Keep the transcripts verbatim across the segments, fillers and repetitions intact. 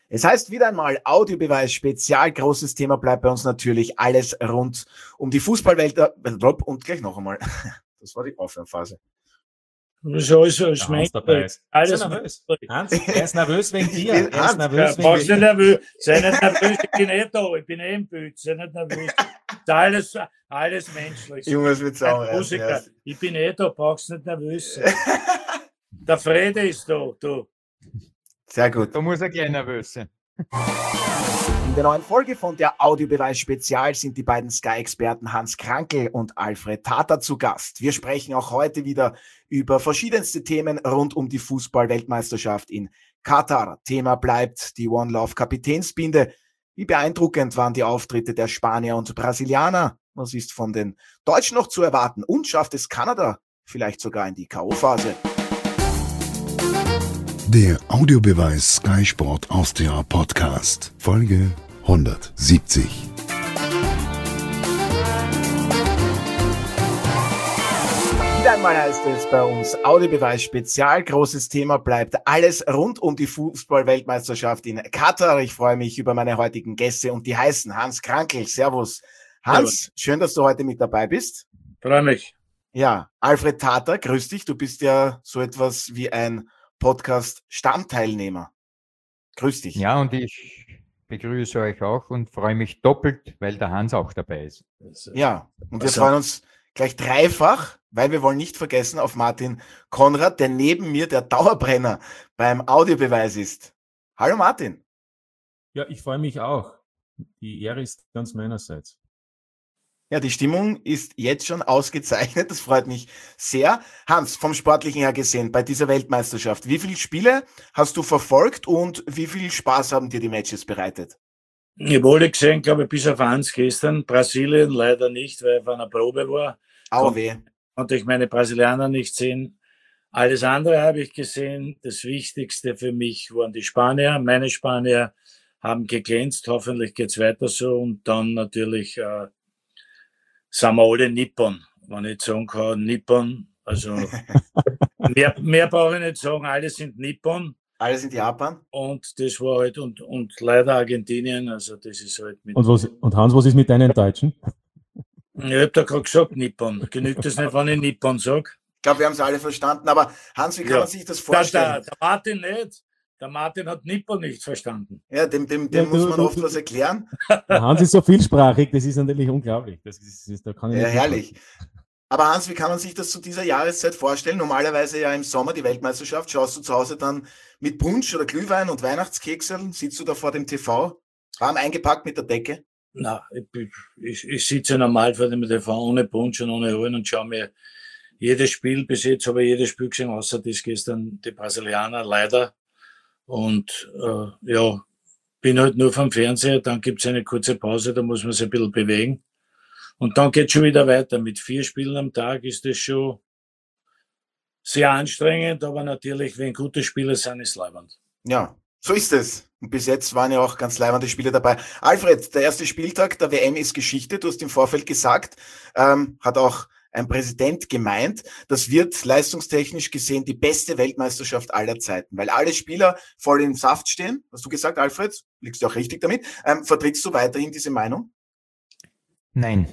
Es heißt wieder einmal Audiobeweis Spezial. Großes Thema bleibt bei uns natürlich alles rund um die Fußballwelt. Und gleich noch einmal. Das war die Aufwärmphase. So ist es. Hans dabei ist. Alles nervös. Hans, er ist nervös wegen dir. Er ist nervös wegen dir. Sei nervös. Sei nicht nervös. Ich bin eh da. Ich bin eh im Bild. Sei nicht nervös. Alles, alles menschlich. Jungs mit Musiker. Ich bin eh da. Brauchst nicht nervös sein. Der Frede ist da. Du. Sehr gut. Da muss er gleich nervös sein. In der neuen Folge von der Audiobeweis Spezial sind die beiden Sky-Experten Hans Krankl und Alfred Tatar zu Gast. Wir sprechen auch heute wieder über verschiedenste Themen rund um die Fußball-Weltmeisterschaft in Katar. Thema bleibt die One Love Kapitänsbinde. Wie beeindruckend waren die Auftritte der Spanier und Brasilianer? Was ist von den Deutschen noch zu erwarten? Und schafft es Kanada vielleicht sogar in die K O-Phase? Der Audiobeweis Sky Sport Austria Podcast, Folge hundertsiebzig. Wieder einmal heißt es bei uns Audiobeweis Spezial. Großes Thema bleibt alles rund um die Fußball-Weltmeisterschaft in Katar. Ich freue mich über meine heutigen Gäste und die heißen Hans Krankl. Servus. Hans, schön, dass du heute mit dabei bist. Freue mich. Ja, Alfred Tatar, grüß dich. Du bist ja so etwas wie ein Podcast-Stammteilnehmer. Grüß dich. Ja, und ich begrüße euch auch und freue mich doppelt, weil der Hans auch dabei ist. Ja, und wir also. freuen uns gleich dreifach, weil wir wollen nicht vergessen auf Martin Konrad, der neben mir der Dauerbrenner beim Audiobeweis ist. Hallo Martin. Ja, ich freue mich auch. Die Ehre ist ganz meinerseits. Ja, die Stimmung ist jetzt schon ausgezeichnet. Das freut mich sehr. Hans, vom Sportlichen her gesehen, bei dieser Weltmeisterschaft, wie viele Spiele hast du verfolgt und wie viel Spaß haben dir die Matches bereitet? Ich habe alle gesehen, glaube ich, bis auf eins gestern. Brasilien leider nicht, weil ich auf einer Probe war. Au weh. Konnte ich meine Brasilianer nicht sehen. Alles andere habe ich gesehen. Das Wichtigste für mich waren die Spanier. Meine Spanier haben geglänzt. Hoffentlich geht es weiter so. Und dann natürlich äh, sind wir alle Nippon. Wenn ich jetzt sagen kann, Nippon. Also mehr, mehr brauche ich nicht sagen. Alle sind Nippon. Alle sind Japan. Und das war halt, und, und leider Argentinien. Also das ist halt mit. Und, was, und Hans, was ist mit deinen Deutschen? Ich habe da gerade gesagt, Nippon. Genügt das nicht, wenn ich Nippon sage? Ich glaube, wir haben es alle verstanden. Aber Hans, wie kann ja. man sich das vorstellen? Der, der, der Martin nicht. Der Martin hat Nippon nicht verstanden. Ja, dem, dem, dem ja, muss man du, oft du, was erklären. Der Hans ist so vielsprachig, das ist natürlich unglaublich. Das ist, das, da kann ich ja, herrlich. Machen. Aber Hans, wie kann man sich das zu dieser Jahreszeit vorstellen? Normalerweise ja im Sommer die Weltmeisterschaft. Schaust du zu Hause dann mit Punsch oder Glühwein und Weihnachtskekseln? Sitzt du da vor dem T V, warm eingepackt mit der Decke? Na, ich, ich, ich sitze normal vor dem T V ohne Punsch und ohne Holen und schaue mir jedes Spiel, bis jetzt habe ich jedes Spiel gesehen, außer das gestern die Brasilianer, leider. Und äh, ja, bin halt nur vom Fernseher, dann gibt's eine kurze Pause, da muss man sich ein bisschen bewegen. Und dann geht's schon wieder weiter. Mit vier Spielen am Tag ist das schon sehr anstrengend, aber natürlich, wenn gute Spiele sind, ist es leibend. Ja, so ist es. Und bis jetzt waren ja auch ganz leibende Spiele dabei. Alfred, der erste Spieltag der W M ist Geschichte. Du hast im Vorfeld gesagt, ähm, hat auch ein Präsident gemeint, das wird leistungstechnisch gesehen die beste Weltmeisterschaft aller Zeiten, weil alle Spieler voll im Saft stehen. Hast du gesagt, Alfred? Liegst du auch richtig damit? Ähm, vertrittst du weiterhin diese Meinung? Nein.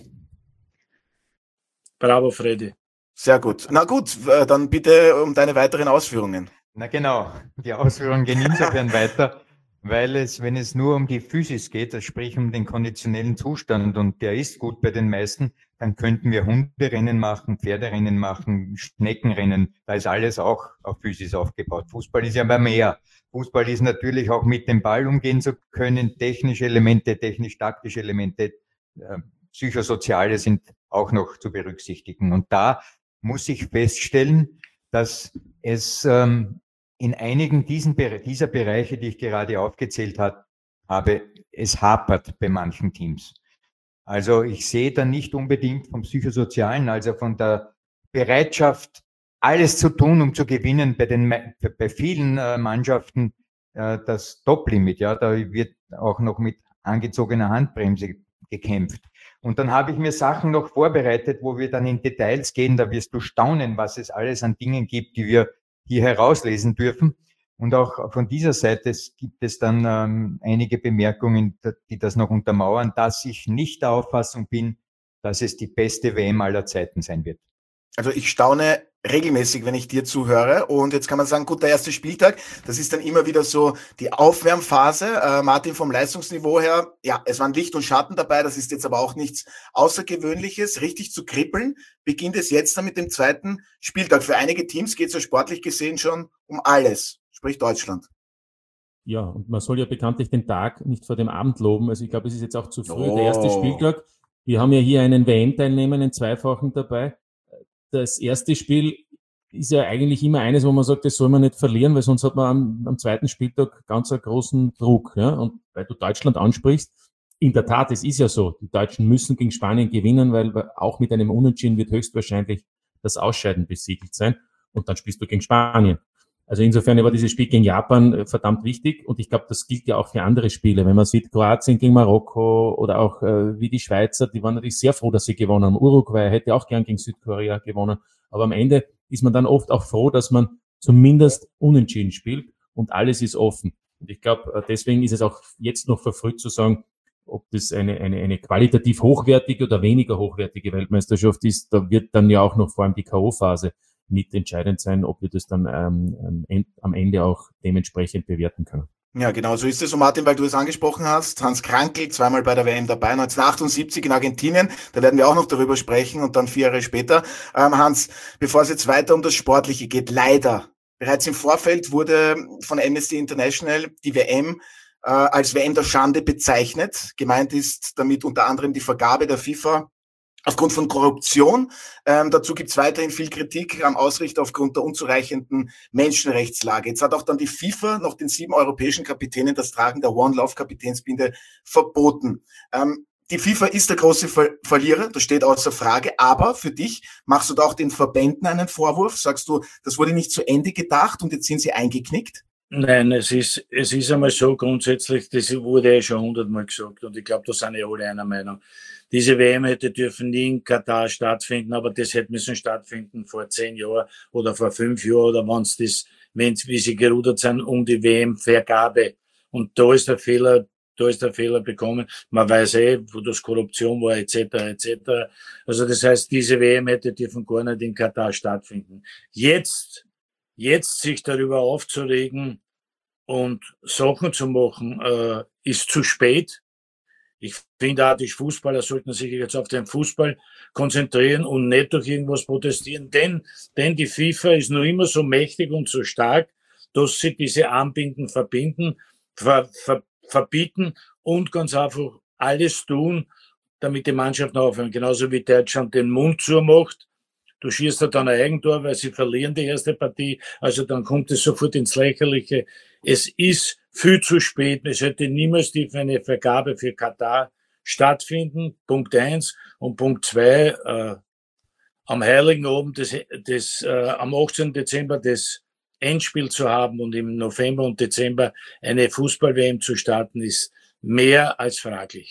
Bravo, Freddy. Sehr gut. Na gut, dann bitte um deine weiteren Ausführungen. Na genau, die Ausführungen gehen insofern weiter, weil es, wenn es nur um die Physis geht, also sprich um den konditionellen Zustand, und der ist gut bei den meisten, dann könnten wir Hunderennen machen, Pferderennen machen, Schneckenrennen, da ist alles auch auf Physis aufgebaut. Fußball ist ja immer mehr. Fußball ist natürlich auch mit dem Ball umgehen zu können, technische Elemente, technisch-taktische Elemente, äh, psychosoziale sind auch noch zu berücksichtigen. Und da muss ich feststellen, dass es ähm, in einigen diesen, dieser Bereiche, die ich gerade aufgezählt hat, habe, es hapert bei manchen Teams. Also ich sehe da nicht unbedingt vom Psychosozialen, also von der Bereitschaft, alles zu tun, um zu gewinnen, bei den bei vielen äh, Mannschaften äh, das Top-Limit. Ja, da wird auch noch mit angezogener Handbremse gekämpft. Und dann habe ich mir Sachen noch vorbereitet, wo wir dann in Details gehen. Da wirst du staunen, was es alles an Dingen gibt, die wir hier herauslesen dürfen. Und auch von dieser Seite gibt es dann ähm, einige Bemerkungen, die das noch untermauern, dass ich nicht der Auffassung bin, dass es die beste W M aller Zeiten sein wird. Also ich staune regelmäßig, wenn ich dir zuhöre. Und jetzt kann man sagen, gut, der erste Spieltag, das ist dann immer wieder so die Aufwärmphase. Äh, Martin, vom Leistungsniveau her, ja, es waren Licht und Schatten dabei. Das ist jetzt aber auch nichts Außergewöhnliches. Richtig zu kribbeln beginnt es jetzt dann mit dem zweiten Spieltag. Für einige Teams geht es ja sportlich gesehen schon um alles, sprich Deutschland. Ja, und man soll ja bekanntlich den Tag nicht vor dem Abend loben. Also ich glaube, es ist jetzt auch zu früh. Oh. Der erste Spieltag, wir haben ja hier einen W M-Teilnehmer, einen Zweifachen dabei. Das erste Spiel ist ja eigentlich immer eines, wo man sagt, das soll man nicht verlieren, weil sonst hat man am, am zweiten Spieltag ganz einen großen Druck. Ja? Und weil du Deutschland ansprichst, in der Tat, es ist ja so, die Deutschen müssen gegen Spanien gewinnen, weil auch mit einem Unentschieden wird höchstwahrscheinlich das Ausscheiden besiegelt sein und dann spielst du gegen Spanien. Also insofern war dieses Spiel gegen Japan verdammt wichtig und ich glaube, das gilt ja auch für andere Spiele. Wenn man sieht, Kroatien gegen Marokko oder auch äh, wie die Schweizer, die waren natürlich sehr froh, dass sie gewonnen haben. Uruguay hätte auch gern gegen Südkorea gewonnen. Aber am Ende ist man dann oft auch froh, dass man zumindest unentschieden spielt und alles ist offen. Und ich glaube, deswegen ist es auch jetzt noch verfrüht zu sagen, ob das eine, eine, eine qualitativ hochwertige oder weniger hochwertige Weltmeisterschaft ist. Da wird dann ja auch noch vor allem die K O-Phase mit entscheidend sein, ob wir das dann ähm, am Ende auch dementsprechend bewerten können. Ja, genau, so ist es. Und Martin, weil du es angesprochen hast, Hans Krankl, zweimal bei der W M dabei, neunzehnhundertachtundsiebzig in Argentinien, da werden wir auch noch darüber sprechen und dann vier Jahre später. Ähm, Hans, bevor es jetzt weiter um das Sportliche geht, leider, bereits im Vorfeld wurde von Amnesty International die W M äh, als W M der Schande bezeichnet. Gemeint ist damit unter anderem die Vergabe der FIFA aufgrund von Korruption. Ähm, dazu gibt es weiterhin viel Kritik am Ausrichter aufgrund der unzureichenden Menschenrechtslage. Jetzt hat auch dann die FIFA noch den sieben europäischen Kapitänen das Tragen der One Love Kapitänsbinde verboten. Ähm, die FIFA ist der große Ver Verlierer, das steht außer Frage. Aber für dich machst du da auch den Verbänden einen Vorwurf? Sagst du, das wurde nicht zu Ende gedacht und jetzt sind sie eingeknickt? Nein, es ist, es ist einmal so grundsätzlich, das wurde ja schon hundertmal gesagt und ich glaube, da sind ja alle einer Meinung. Diese W M hätte dürfen nie in Katar stattfinden, aber das hätte müssen stattfinden vor zehn Jahren oder vor fünf Jahren oder wenn es das, wenn wie sie gerudert sind um die W M-Vergabe. Und da ist der Fehler, da ist der Fehler bekommen. Man weiß eh, wo das Korruption war, et cetera, et cetera. Also das heißt, diese W M hätte dürfen gar nicht in Katar stattfinden. Jetzt, jetzt sich darüber aufzuregen und Sachen zu machen, äh, ist zu spät. Ich finde auch, die Fußballer sollten sich jetzt auf den Fußball konzentrieren und nicht durch irgendwas protestieren, denn, denn die FIFA ist noch immer so mächtig und so stark, dass sie diese Anbinden verbinden, ver, ver, verbieten und ganz einfach alles tun, damit die Mannschaft noch aufhören. Genauso wie Deutschland den Mund zumacht. Du schießt da dann ein Eigentor, weil sie verlieren die erste Partie. Also dann kommt es sofort ins Lächerliche. Es ist viel zu spät. Es hätte niemals die eine Vergabe für Katar stattfinden. Punkt eins. Und Punkt zwei, äh, am Heiligen Abend des, des, äh, am achtzehnten Dezember das Endspiel zu haben und im November und Dezember eine Fußball-W M zu starten, ist mehr als fraglich.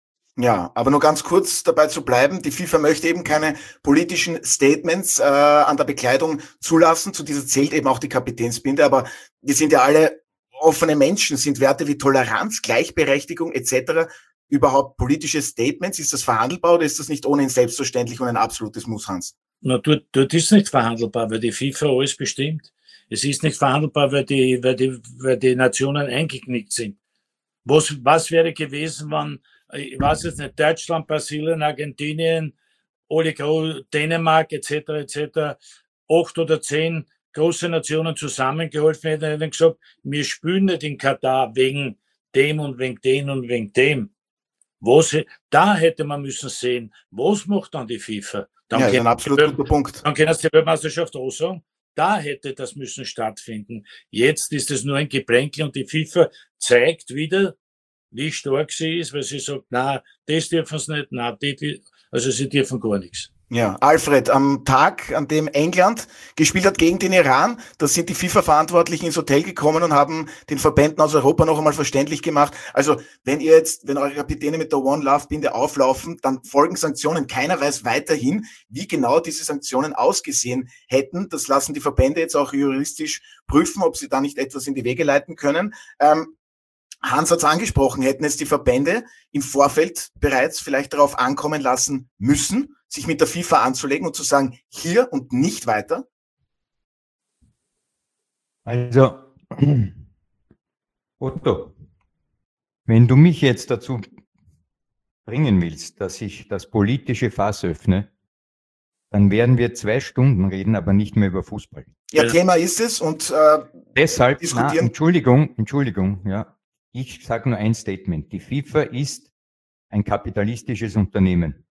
Ja, aber nur ganz kurz dabei zu bleiben. Die FIFA möchte eben keine politischen Statements äh, an der Bekleidung zulassen. Zu dieser zählt eben auch die Kapitänsbinde. Aber wir sind ja alle offene Menschen. Sind Werte wie Toleranz, Gleichberechtigung et cetera überhaupt politische Statements? Ist das verhandelbar oder ist das nicht ohnehin selbstverständlich und ein absolutes Muss, Hans? Na, dort, dort ist nicht verhandelbar, weil die FIFA alles bestimmt. Es ist nicht verhandelbar, weil die, weil die, weil die Nationen eingeknickt sind. Was, was wäre gewesen, wenn, ich weiß jetzt nicht, Deutschland, Brasilien, Argentinien, alle Dänemark et cetera et cetera, acht oder zehn große Nationen zusammengeholfen hätten, hätten gesagt, wir spielen nicht in Katar wegen dem und wegen dem und wegen dem. Was, da hätte man müssen sehen, was macht dann die FIFA? Dann ja, das ist ein absolut guter Punkt. Dann können sie die Weltmeisterschaft auch sagen. Da hätte das müssen stattfinden. Jetzt ist es nur ein Geplänkel und die FIFA zeigt wieder, wie stark sie ist, weil sie sagt, na, das dürfen sie nicht, na, die, also sie dürfen gar nichts. Ja, Alfred, am Tag, an dem England gespielt hat gegen den Iran, da sind die FIFA-Verantwortlichen ins Hotel gekommen und haben den Verbänden aus Europa noch einmal verständlich gemacht. Also, wenn ihr jetzt, wenn eure Kapitäne mit der One Love Binde auflaufen, dann folgen Sanktionen. Keiner weiß weiterhin, wie genau diese Sanktionen ausgesehen hätten. Das lassen die Verbände jetzt auch juristisch prüfen, ob sie da nicht etwas in die Wege leiten können. Ähm, Hans hat es angesprochen, hätten es die Verbände im Vorfeld bereits vielleicht darauf ankommen lassen müssen, sich mit der FIFA anzulegen und zu sagen, hier und nicht weiter? Also, Otto, wenn du mich jetzt dazu bringen willst, dass ich das politische Fass öffne, dann werden wir zwei Stunden reden, aber nicht mehr über Fußball. Ja, ja. Thema ist es und äh, deshalb, na, Entschuldigung, Entschuldigung, ja. Ich sage nur ein Statement. Die FIFA ist ein kapitalistisches Unternehmen.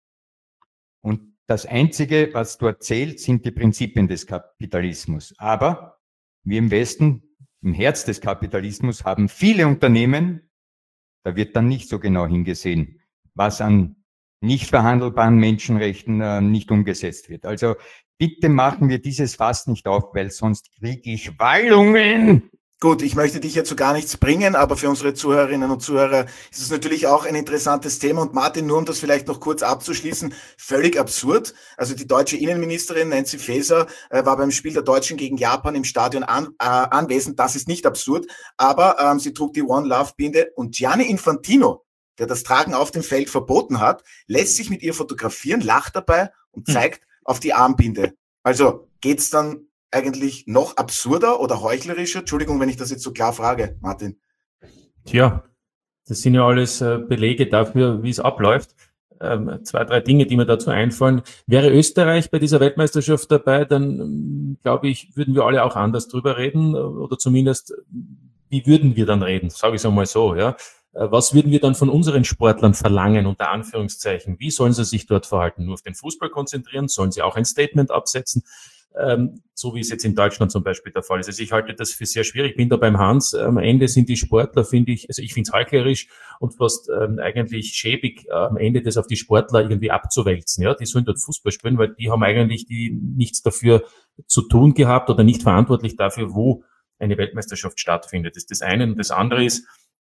Und das Einzige, was dort zählt, sind die Prinzipien des Kapitalismus. Aber wir im Westen, im Herz des Kapitalismus, haben viele Unternehmen, da wird dann nicht so genau hingesehen, was an nicht verhandelbaren Menschenrechten äh, nicht umgesetzt wird. Also bitte machen wir dieses Fass nicht auf, weil sonst kriege ich Wallungen. Gut, ich möchte dich jetzt zu gar nichts bringen, aber für unsere Zuhörerinnen und Zuhörer ist es natürlich auch ein interessantes Thema. Und Martin, nur um das vielleicht noch kurz abzuschließen, völlig absurd. Also die deutsche Innenministerin Nancy Faeser äh, war beim Spiel der Deutschen gegen Japan im Stadion an, äh, anwesend. Das ist nicht absurd, aber ähm, sie trug die One Love Binde und Gianni Infantino, der das Tragen auf dem Feld verboten hat, lässt sich mit ihr fotografieren, lacht dabei und zeigt hm. auf die Armbinde. Also geht's dann eigentlich noch absurder oder heuchlerischer? Entschuldigung, wenn ich das jetzt so klar frage, Martin. Tja, das sind ja alles äh, Belege dafür, wie es abläuft. Ähm, zwei, drei Dinge, die mir dazu einfallen. Wäre Österreich bei dieser Weltmeisterschaft dabei, dann ähm, glaube ich, würden wir alle auch anders drüber reden oder zumindest, wie würden wir dann reden? Sage ich es einmal so, ja. Äh, was würden wir dann von unseren Sportlern verlangen, unter Anführungszeichen? Wie sollen sie sich dort verhalten? Nur auf den Fußball konzentrieren? Sollen sie auch ein Statement absetzen? Ähm, so wie es jetzt in Deutschland zum Beispiel der Fall ist. Also ich halte das für sehr schwierig. Ich bin da beim Hans. Am Ende sind die Sportler, finde ich, also ich finde es heuchlerisch und fast ähm, eigentlich schäbig, äh, am Ende das auf die Sportler irgendwie abzuwälzen. Ja, die sollen dort Fußball spielen, weil die haben eigentlich die nichts dafür zu tun gehabt oder nicht verantwortlich dafür, wo eine Weltmeisterschaft stattfindet. Das ist das eine. Und das andere ist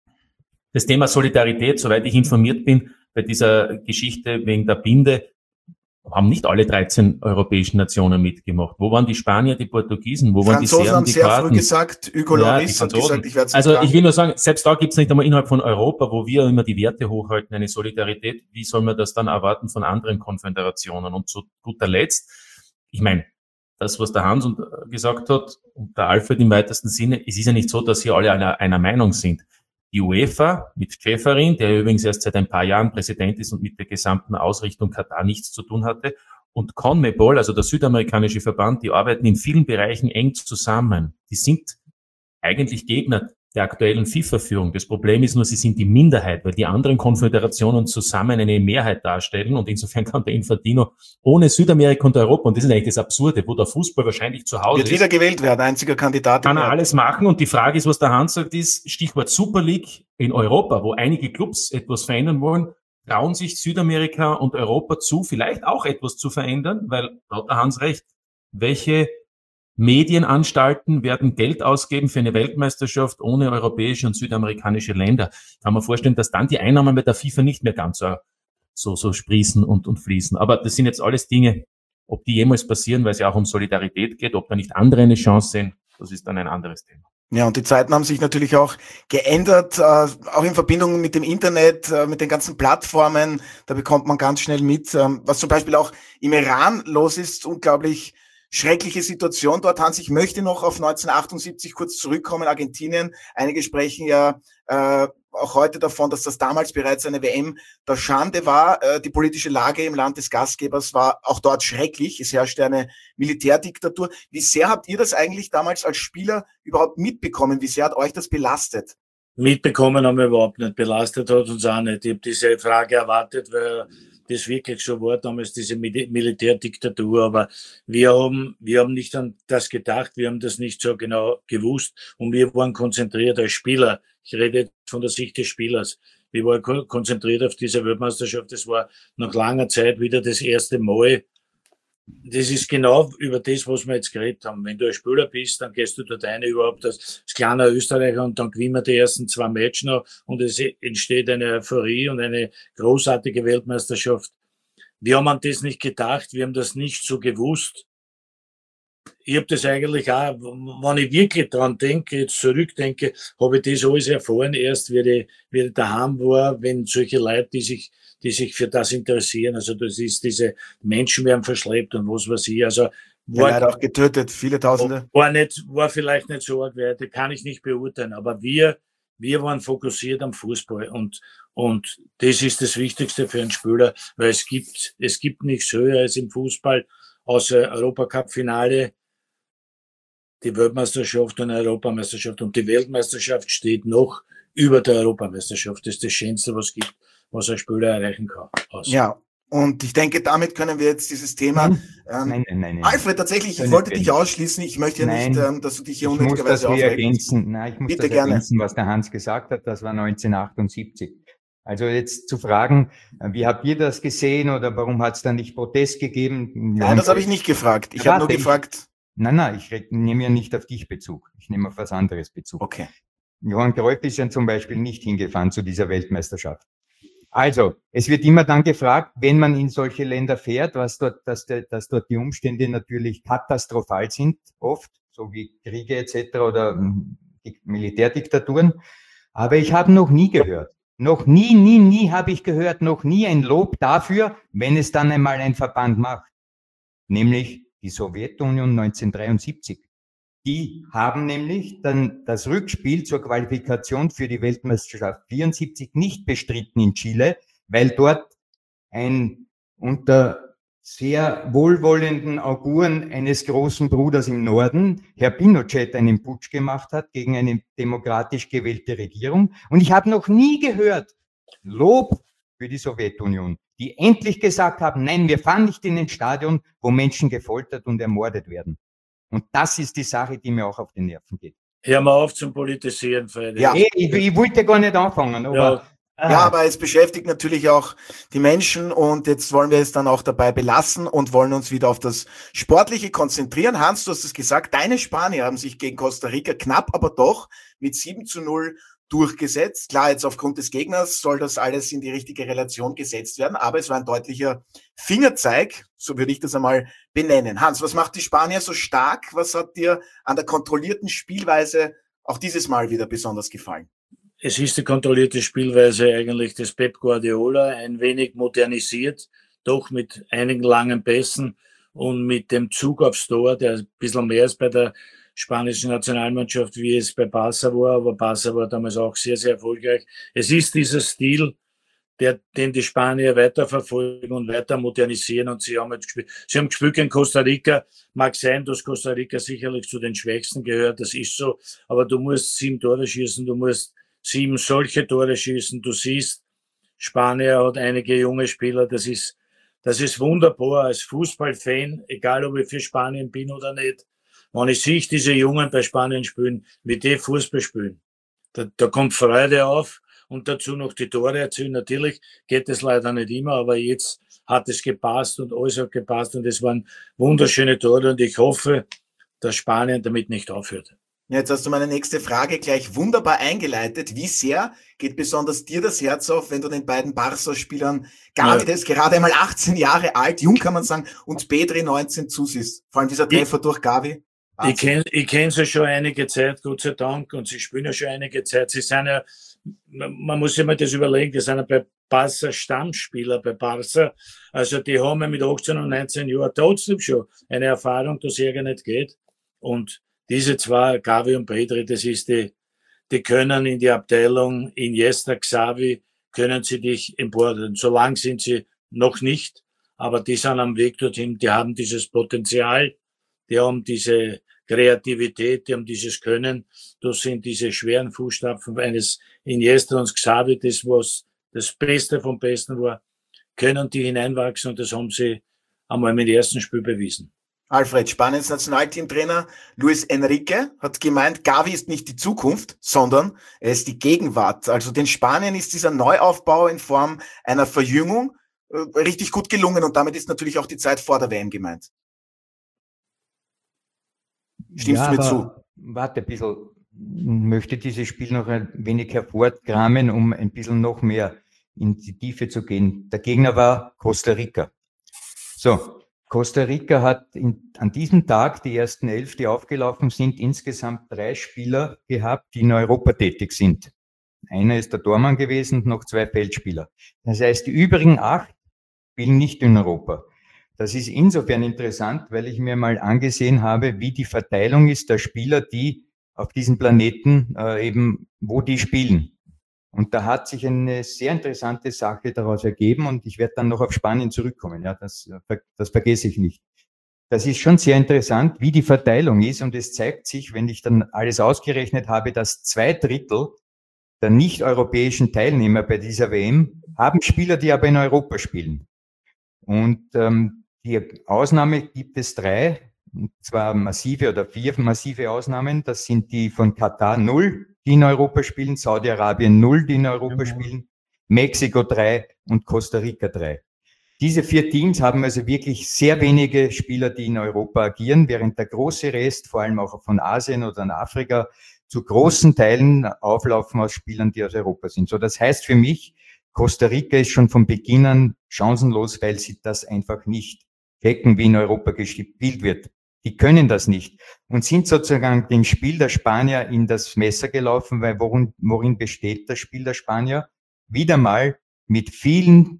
das Thema Solidarität. Soweit ich informiert bin, bei dieser Geschichte wegen der Binde, haben nicht alle dreizehn europäischen Nationen mitgemacht. Wo waren die Spanier, die Portugiesen? Wo waren die Serben, die haben sehr Kroaten? Früh gesagt, Hugo Ja, Lloris hat gesagt, ich werde es Also nicht ich will nur sagen, selbst da gibt es nicht einmal innerhalb von Europa, wo wir immer die Werte hochhalten, eine Solidarität. Wie soll man das dann erwarten von anderen Konföderationen? Und zu guter Letzt, ich meine, das, was der Hans gesagt hat und der Alfred im weitesten Sinne, es ist ja nicht so, dass hier alle einer, einer Meinung sind. Die UEFA mit Ceferin, der übrigens erst seit ein paar Jahren Präsident ist und mit der gesamten Ausrichtung Katar nichts zu tun hatte, und CONMEBOL, also der südamerikanische Verband, die arbeiten in vielen Bereichen eng zusammen. Die sind eigentlich Gegner der aktuellen FIFA-Führung. Das Problem ist nur, sie sind die Minderheit, weil die anderen Konföderationen zusammen eine Mehrheit darstellen und insofern kann der Infantino ohne Südamerika und Europa, und das ist eigentlich das Absurde, wo der Fußball wahrscheinlich zu Hause Wird wieder gewählt werden, einziger Kandidat. Kann er alles machen und die Frage ist, was der Hans sagt, ist Stichwort Super League in Europa, wo einige Clubs etwas verändern wollen, trauen sich Südamerika und Europa zu, vielleicht auch etwas zu verändern, weil, da hat der Hans recht, welche Medienanstalten werden Geld ausgeben für eine Weltmeisterschaft ohne europäische und südamerikanische Länder. Ich kann mir vorstellen, dass dann die Einnahmen bei der FIFA nicht mehr ganz so, so, so sprießen und, und fließen. Aber das sind jetzt alles Dinge, ob die jemals passieren, weil es ja auch um Solidarität geht, ob da nicht andere eine Chance sehen, das ist dann ein anderes Thema. Ja, und die Zeiten haben sich natürlich auch geändert, äh, auch in Verbindung mit dem Internet, äh, mit den ganzen Plattformen. Da bekommt man ganz schnell mit, ähm, was zum Beispiel auch im Iran los ist, unglaublich schreckliche Situation dort. Hans, ich möchte noch auf neunzehnhundertachtundsiebzig kurz zurückkommen, Argentinien. Einige sprechen ja äh, auch heute davon, dass das damals bereits eine W M der Schande war. Äh, die politische Lage im Land des Gastgebers war auch dort schrecklich. Es herrschte eine Militärdiktatur. Wie sehr habt ihr das eigentlich damals als Spieler überhaupt mitbekommen? Wie sehr hat euch das belastet? Mitbekommen haben wir überhaupt nicht. Belastet hat uns auch nicht. Ich habe diese Frage erwartet, weil das wirklich so war, damals diese Militärdiktatur, aber wir haben, wir haben nicht an das gedacht, wir haben das nicht so genau gewusst und wir waren konzentriert als Spieler. Ich rede jetzt von der Sicht des Spielers. Wir waren konzentriert auf diese Weltmeisterschaft. Das war nach langer Zeit wieder das erste Mal, das ist genau über das, was wir jetzt geredet haben. Wenn du ein Spieler bist, dann gehst du dort rein überhaupt als, als kleiner Österreicher und dann gewinnen wir die ersten zwei Matches noch und es entsteht eine Euphorie und eine großartige Weltmeisterschaft. Wir haben an das nicht gedacht, wir haben das nicht so gewusst. Ich habe das eigentlich auch, wenn ich wirklich dran denke, jetzt zurückdenke, habe ich das alles erfahren, erst wie ich, wie ich daheim war, wenn solche Leute, die sich, die sich für das interessieren, also das ist diese Menschen werden verschleppt und was weiß ich, also war, ja, auch getötet, viele Tausende. War nicht, war vielleicht nicht so arg, das kann ich nicht beurteilen, aber wir, wir waren fokussiert am Fußball und, und das ist das Wichtigste für einen Spieler, weil es gibt, es gibt nichts Höheres im Fußball, außer Europacup-Finale, die Weltmeisterschaft und die Europameisterschaft. Und die Weltmeisterschaft steht noch über der Europameisterschaft. Das ist das Schönste, was es gibt, was ein Spieler erreichen kann. Außer. Ja, und ich denke, damit können wir jetzt dieses Thema... Nein, ähm, nein, nein, nein. Alfred, tatsächlich, ich wollte dich ausschließen. Ich möchte ja nicht, ähm, dass du dich hier unnötigerweise aufregst. Nein, ich muss Bitte das gerne. ergänzen, was der Hans gesagt hat. Das war neunzehnhundertachtundsiebzig. Also jetzt zu fragen, wie habt ihr das gesehen oder warum hat es da nicht Protest gegeben? Nein, das habe ich nicht gefragt. Ich habe nur gefragt... Ich, nein, nein, ich nehme ja nicht auf dich Bezug. Ich nehme auf was anderes Bezug. Okay. Johann Cruyff ist ja zum Beispiel nicht hingefahren zu dieser Weltmeisterschaft. Also, es wird immer dann gefragt, wenn man in solche Länder fährt, was dort, dass, der, dass dort die Umstände natürlich katastrophal sind, oft, so wie Kriege et cetera oder die Militärdiktaturen. Aber ich habe noch nie gehört, noch nie, nie, nie habe ich gehört, noch nie ein Lob dafür, wenn es dann einmal ein Verband macht. Nämlich die Sowjetunion neunzehnhundertdreiundsiebzig. Die haben nämlich dann das Rückspiel zur Qualifikation für die Weltmeisterschaft vierundsiebzig nicht bestritten in Chile, weil dort ein unter sehr wohlwollenden Auguren eines großen Bruders im Norden, Herr Pinochet, einen Putsch gemacht hat gegen eine demokratisch gewählte Regierung. Und ich habe noch nie gehört, Lob für die Sowjetunion, die endlich gesagt haben, nein, wir fahren nicht in ein Stadion, wo Menschen gefoltert und ermordet werden. Und das ist die Sache, die mir auch auf die Nerven geht. Hör mal auf zum Politisieren, Freddy. Ja, ich, ich wollte gar nicht anfangen. Aber, ja. Ah. ja, aber es beschäftigt natürlich auch die Menschen und jetzt wollen wir es dann auch dabei belassen und wollen uns wieder auf das Sportliche konzentrieren. Hans, du hast es gesagt, deine Spanier haben sich gegen Costa Rica knapp, aber doch mit sieben zu null durchgesetzt. Klar, jetzt aufgrund des Gegners soll das alles in die richtige Relation gesetzt werden, aber es war ein deutlicher Fingerzeig, so würde ich das einmal benennen. Hans, was macht die Spanier so stark? Was hat dir an der kontrollierten Spielweise auch dieses Mal wieder besonders gefallen? Es ist die kontrollierte Spielweise eigentlich des Pep Guardiola, ein wenig modernisiert, doch mit einigen langen Pässen und mit dem Zug aufs Tor, der ein bisschen mehr ist bei der spanischen Nationalmannschaft, wie es bei Barca war, aber Barca war damals auch sehr, sehr erfolgreich. Es ist dieser Stil, der, den die Spanier weiterverfolgen und weiter modernisieren und sie haben jetzt gespielt. Sie haben gespielt in Costa Rica. Mag sein, dass Costa Rica sicherlich zu den Schwächsten gehört, das ist so, aber du musst sieben Tore schießen, du musst sieben solche Tore schießen. Du siehst, Spanien hat einige junge Spieler, das ist, das ist wunderbar als Fußballfan, egal ob ich für Spanien bin oder nicht. Wenn ich sehe, diese Jungen bei Spanien spielen, wie die Fußball spielen, da, da kommt Freude auf und dazu noch die Tore erzielen. Natürlich geht es leider nicht immer, aber jetzt hat es gepasst und alles hat gepasst und es waren wunderschöne Tore und ich hoffe, dass Spanien damit nicht aufhört. Jetzt hast du meine nächste Frage gleich wunderbar eingeleitet. Wie sehr geht besonders dir das Herz auf, wenn du den beiden Barca-Spielern, Gavi, der ist gerade einmal achtzehn Jahre alt, jung kann man sagen, und Pedri neunzehn zusiehst? Vor allem dieser Treffer ich, durch Gavi. Wahnsinn. Ich kenne ich kenn sie schon einige Zeit, Gott sei Dank, und sie spielen ja schon einige Zeit. Sie sind ja, man muss sich mal das überlegen, die sind ja bei Barca Stammspieler, bei Barca. Also die haben ja mit achtzehn und neunzehn Jahren trotzdem schon eine Erfahrung, dass es nicht geht. Und diese zwei, Gavi und Pedri, das ist die, die können in die Abteilung Iniesta, Xavi, können sie dich empordern. So lang sind sie noch nicht, aber die sind am Weg dorthin, die haben dieses Potenzial, die haben diese Kreativität, die haben dieses Können. Das sind diese schweren Fußstapfen eines Iniesta und Xavi, das was das Beste vom Besten war, können die hineinwachsen und das haben sie einmal mit dem ersten Spiel bewiesen. Alfred, Spaniens Nationalteamtrainer Luis Enrique hat gemeint, Gavi ist nicht die Zukunft, sondern er ist die Gegenwart. Also den Spanien ist dieser Neuaufbau in Form einer Verjüngung äh, richtig gut gelungen und damit ist natürlich auch die Zeit vor der W M gemeint. Stimmst ja, du mir zu? Warte ein bisschen, möchte dieses Spiel noch ein wenig hervorkramen, um ein bisschen noch mehr in die Tiefe zu gehen. Der Gegner war Costa Rica. So, Costa Rica hat in, an diesem Tag die ersten elf, die aufgelaufen sind, insgesamt drei Spieler gehabt, die in Europa tätig sind. Einer ist der Tormann gewesen und noch zwei Feldspieler. Das heißt, die übrigen acht spielen nicht in Europa. Das ist insofern interessant, weil ich mir mal angesehen habe, wie die Verteilung ist der Spieler, die auf diesem Planeten äh, eben, wo die spielen. Und da hat sich eine sehr interessante Sache daraus ergeben und ich werde dann noch auf Spanien zurückkommen. Ja, das, das vergesse ich nicht. Das ist schon sehr interessant, wie die Verteilung ist und es zeigt sich, wenn ich dann alles ausgerechnet habe, dass zwei Drittel der nicht-europäischen Teilnehmer bei dieser W M haben Spieler, die aber in Europa spielen. Und ähm, die Ausnahme gibt es drei, und zwar massive oder vier massive Ausnahmen. Das sind die von Katar null, die in Europa spielen, Saudi-Arabien null, die in Europa mhm. spielen, Mexiko drei und Costa Rica drei. Diese vier Teams haben also wirklich sehr wenige Spieler, die in Europa agieren, während der große Rest, vor allem auch von Asien oder in Afrika, zu großen Teilen auflaufen aus Spielern, die aus Europa sind. So, das heißt für mich, Costa Rica ist schon von Beginn an chancenlos, weil sie das einfach nicht checken, wie in Europa gespielt wird. Die können das nicht und sind sozusagen dem Spiel der Spanier in das Messer gelaufen, weil worin, worin besteht das Spiel der Spanier? Wieder mal mit vielen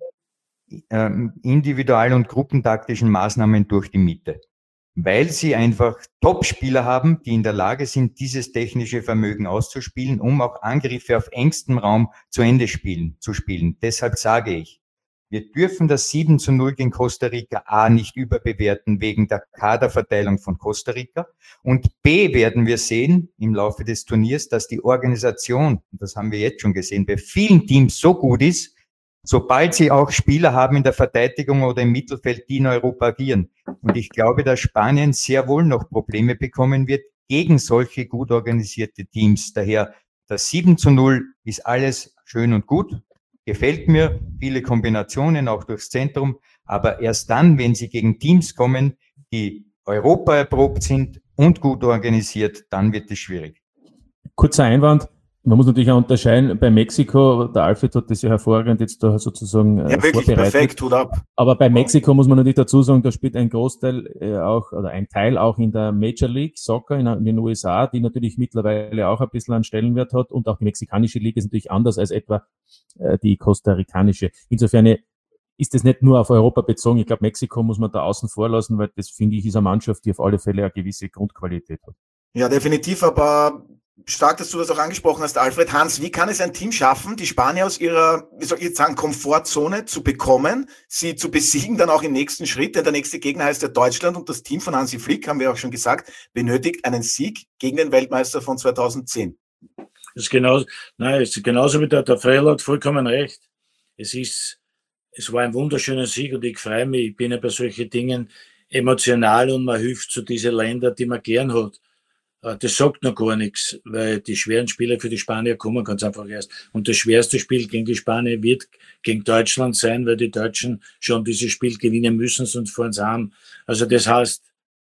ähm, individual- und gruppentaktischen Maßnahmen durch die Mitte. Weil sie einfach Top-Spieler haben, die in der Lage sind, dieses technische Vermögen auszuspielen, um auch Angriffe auf engstem Raum zu Ende spielen, zu spielen. Deshalb sage ich, wir dürfen das sieben zu null gegen Costa Rica A nicht überbewerten wegen der Kaderverteilung von Costa Rica und B werden wir sehen im Laufe des Turniers, dass die Organisation, und das haben wir jetzt schon gesehen, bei vielen Teams so gut ist, sobald sie auch Spieler haben in der Verteidigung oder im Mittelfeld, die in Europa agieren. Und ich glaube, dass Spanien sehr wohl noch Probleme bekommen wird gegen solche gut organisierte Teams. Daher das sieben zu null ist alles schön und gut. Gefällt mir, viele Kombinationen auch durchs Zentrum, aber erst dann, wenn sie gegen Teams kommen, die Europa erprobt sind und gut organisiert, dann wird es schwierig. Kurzer Einwand, man muss natürlich auch unterscheiden, bei Mexiko, der Alfred hat das ja hervorragend jetzt da sozusagen ja, wirklich perfekt, Hut ab. Aber bei Mexiko muss man natürlich dazu sagen, da spielt ein Großteil äh, auch, oder ein Teil auch in der Major League Soccer in, in den U S A, die natürlich mittlerweile auch ein bisschen einen Stellenwert hat und auch die mexikanische Liga ist natürlich anders als etwa äh, die kostarikanische. Insofern ist das nicht nur auf Europa bezogen. Ich glaube, Mexiko muss man da außen vor lassen, weil das, finde ich, ist eine Mannschaft, die auf alle Fälle eine gewisse Grundqualität hat. Ja, definitiv, aber stark, dass du das auch angesprochen hast, Alfred. Hans, wie kann es ein Team schaffen, die Spanier aus ihrer, wie soll ich jetzt sagen, Komfortzone zu bekommen, sie zu besiegen, dann auch im nächsten Schritt, denn der nächste Gegner heißt ja Deutschland und das Team von Hansi Flick, haben wir auch schon gesagt, benötigt einen Sieg gegen den Weltmeister von zweitausendzehn. Das ist genauso, nein, es ist genauso wie der, der Freyl hat vollkommen recht. Es ist, es war ein wunderschöner Sieg und ich freue mich, ich bin ja bei solchen Dingen emotional und man hilft zu diesen Ländern, die man gern hat. Das sagt noch gar nichts, weil die schweren Spiele für die Spanier kommen ganz einfach erst. Und das schwerste Spiel gegen die Spanier wird gegen Deutschland sein, weil die Deutschen schon dieses Spiel gewinnen müssen, sonst fahren sie heim. Also das heißt,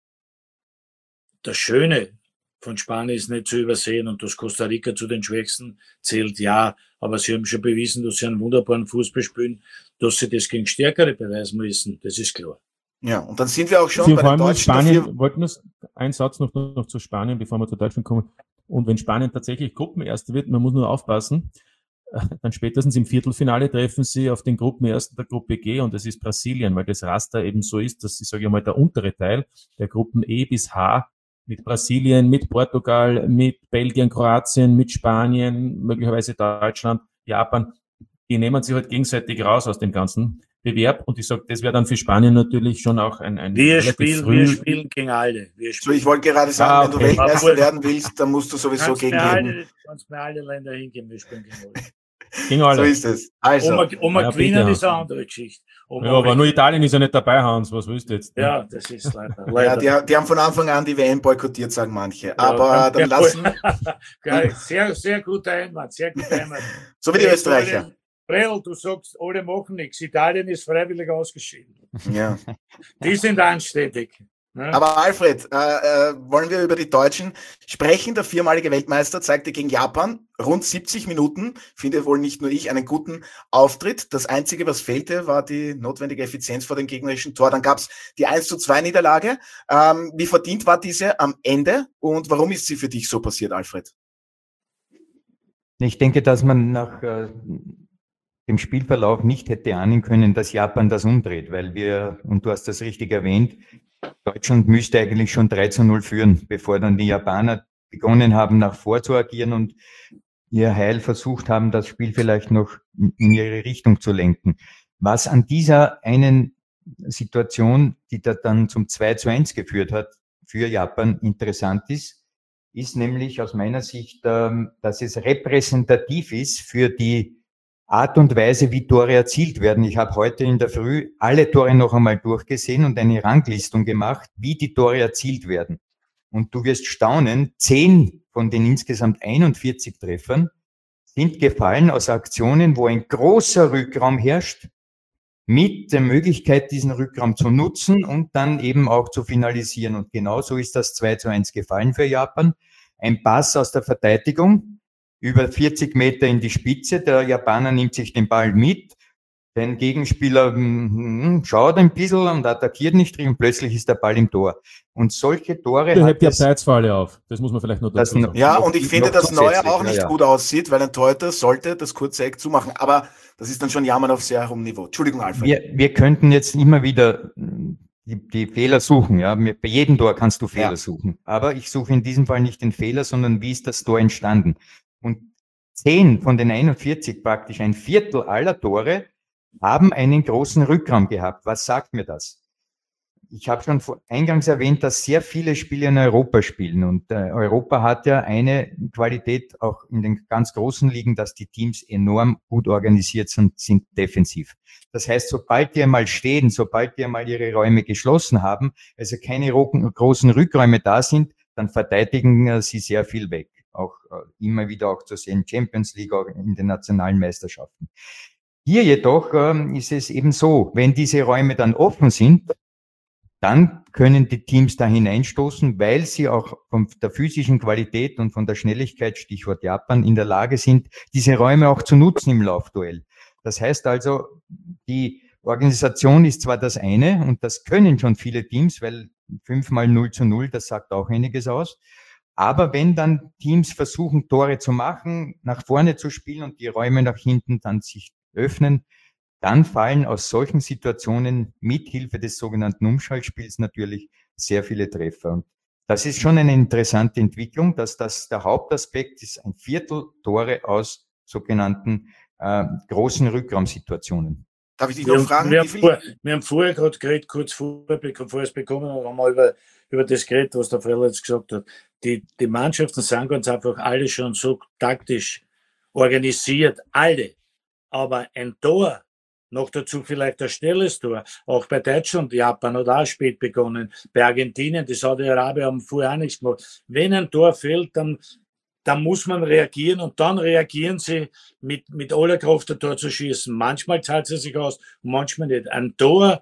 das Schöne von Spanien ist nicht zu übersehen und dass Costa Rica zu den Schwächsten zählt, ja. Aber sie haben schon bewiesen, dass sie einen wunderbaren Fußball spielen, dass sie das gegen Stärkere beweisen müssen. Das ist klar. Ja, und dann sind wir auch schon Sie bei den Deutschen. Spanien, dafür wollten wir einen Satz noch, noch zu Spanien, bevor wir zu Deutschland kommen. Und wenn Spanien tatsächlich Gruppenerster wird, man muss nur aufpassen, dann spätestens im Viertelfinale treffen sie auf den Gruppenersten der Gruppe G und das ist Brasilien, weil das Raster eben so ist, dass ich sage mal der untere Teil der Gruppen E bis H mit Brasilien, mit Portugal, mit Belgien, Kroatien, mit Spanien, möglicherweise Deutschland, Japan, die nehmen sich halt gegenseitig raus aus dem ganzen Bewerb und ich sage, das wäre dann für Spanien natürlich schon auch ein, ein wir spielen, früh wir spielen gegen alle. Wir so, ich wollte gerade sagen, ah, okay. Wenn du Weltmeister werden willst, dann musst du sowieso kannst gegen jeden. Kannst mir alle Länder hingehen, wir spielen gegen alle. Gegen alle. So ist es. Also, um um ja, gewinnen ist eine andere Geschichte. Um ja, aber nur Italien ist ja nicht dabei, Hans, was willst du jetzt? Ja, das ist leider. leider. Ja, die, die haben von Anfang an die W M boykottiert, sagen manche. Aber ja, dann lassen... Geil, sehr, sehr guter Einwand, sehr guter Einwand. So wie die Österreicher. Brell, du sagst, alle machen nichts. Italien ist freiwillig ausgeschieden. Ja. Die sind anständig. Ne? Aber Alfred, äh, äh, wollen wir über die Deutschen sprechen? Der viermalige Weltmeister zeigte gegen Japan rund siebzig Minuten, finde wohl nicht nur ich, einen guten Auftritt. Das Einzige, was fehlte, war die notwendige Effizienz vor dem gegnerischen Tor. Dann gab es die eins zu zwei Niederlage. Ähm, wie verdient war diese am Ende und warum ist sie für dich so passiert, Alfred? Ich denke, dass man nach äh, dem Spielverlauf nicht hätte ahnen können, dass Japan das umdreht, weil wir, und du hast das richtig erwähnt, Deutschland müsste eigentlich schon drei zu null führen, bevor dann die Japaner begonnen haben, nach vor zu agieren und ihr Heil versucht haben, das Spiel vielleicht noch in ihre Richtung zu lenken. Was an dieser einen Situation, die da dann zum zwei zu eins geführt hat, für Japan interessant ist, ist nämlich aus meiner Sicht, dass es repräsentativ ist für die Art und Weise, wie Tore erzielt werden. Ich habe heute in der Früh alle Tore noch einmal durchgesehen und eine Ranglistung gemacht, wie die Tore erzielt werden. Und du wirst staunen, zehn von den insgesamt einundvierzig Treffern sind gefallen aus Aktionen, wo ein großer Rückraum herrscht, mit der Möglichkeit, diesen Rückraum zu nutzen und dann eben auch zu finalisieren. Und genauso ist das zwei zu eins gefallen für Japan. Ein Pass aus der Verteidigung, über vierzig Meter in die Spitze. Der Japaner nimmt sich den Ball mit. Den Gegenspieler hm, schaut ein bisschen und attackiert nicht und plötzlich ist der Ball im Tor. Und solche Tore Der hebt die Abseitsfalle auf. Das muss man vielleicht noch dazu sagen. Ja, und ich finde, dass Neuer auch nicht ja, ja. gut aussieht, weil ein Torhüter sollte das kurze Eck zumachen. Aber das ist dann schon Jammern auf sehr hohem Niveau. Entschuldigung, Alfred. Wir, wir könnten jetzt immer wieder die, die Fehler suchen. Ja, bei jedem Tor kannst du Fehler ja. suchen. Aber ich suche in diesem Fall nicht den Fehler, sondern wie ist das Tor entstanden? Und zehn von den einundvierzig, praktisch ein Viertel aller Tore, haben einen großen Rückraum gehabt. Was sagt mir das? Ich habe schon eingangs erwähnt, dass sehr viele Spiele in Europa spielen. Und äh, Europa hat ja eine Qualität auch in den ganz großen Ligen, dass die Teams enorm gut organisiert sind, sind defensiv. Das heißt, sobald die einmal stehen, sobald die einmal ihre Räume geschlossen haben, also keine großen Rückräume da sind, dann verteidigen äh, sie sehr viel weg. Auch äh, immer wieder auch zu sehen, Champions League, auch in den nationalen Meisterschaften. Hier jedoch ähm, ist es eben so, wenn diese Räume dann offen sind, dann können die Teams da hineinstoßen, weil sie auch von der physischen Qualität und von der Schnelligkeit, Stichwort Japan, in der Lage sind, diese Räume auch zu nutzen im Laufduell. Das heißt also, die Organisation ist zwar das eine und das können schon viele Teams, weil fünfmal null zu null, das sagt auch einiges aus. Aber wenn dann Teams versuchen, Tore zu machen, nach vorne zu spielen und die Räume nach hinten dann sich öffnen, dann fallen aus solchen Situationen mit Hilfe des sogenannten Umschaltspiels natürlich sehr viele Treffer. Und das ist schon eine interessante Entwicklung, dass das der Hauptaspekt ist, ein Viertel Tore aus sogenannten äh, großen Rückraumsituationen. Darf ich dich noch fragen? Wir, haben, vor, wir haben vorher gerade geredet, kurz vor, bevor es bekommen haben, haben wir über, über das geredet, was der Frell jetzt gesagt hat. Die, die Mannschaften sind ganz einfach alle schon so taktisch organisiert, alle. Aber ein Tor, noch dazu vielleicht ein schnelles Tor, auch bei Deutschland, Japan hat auch spät begonnen, bei Argentinien, die Saudi-Arabien haben vorher auch nichts gemacht. Wenn ein Tor fällt, dann, dann muss man reagieren und dann reagieren sie mit, mit aller Kraft, ein Tor zu schießen. Manchmal zahlt es sich aus, manchmal nicht. Ein Tor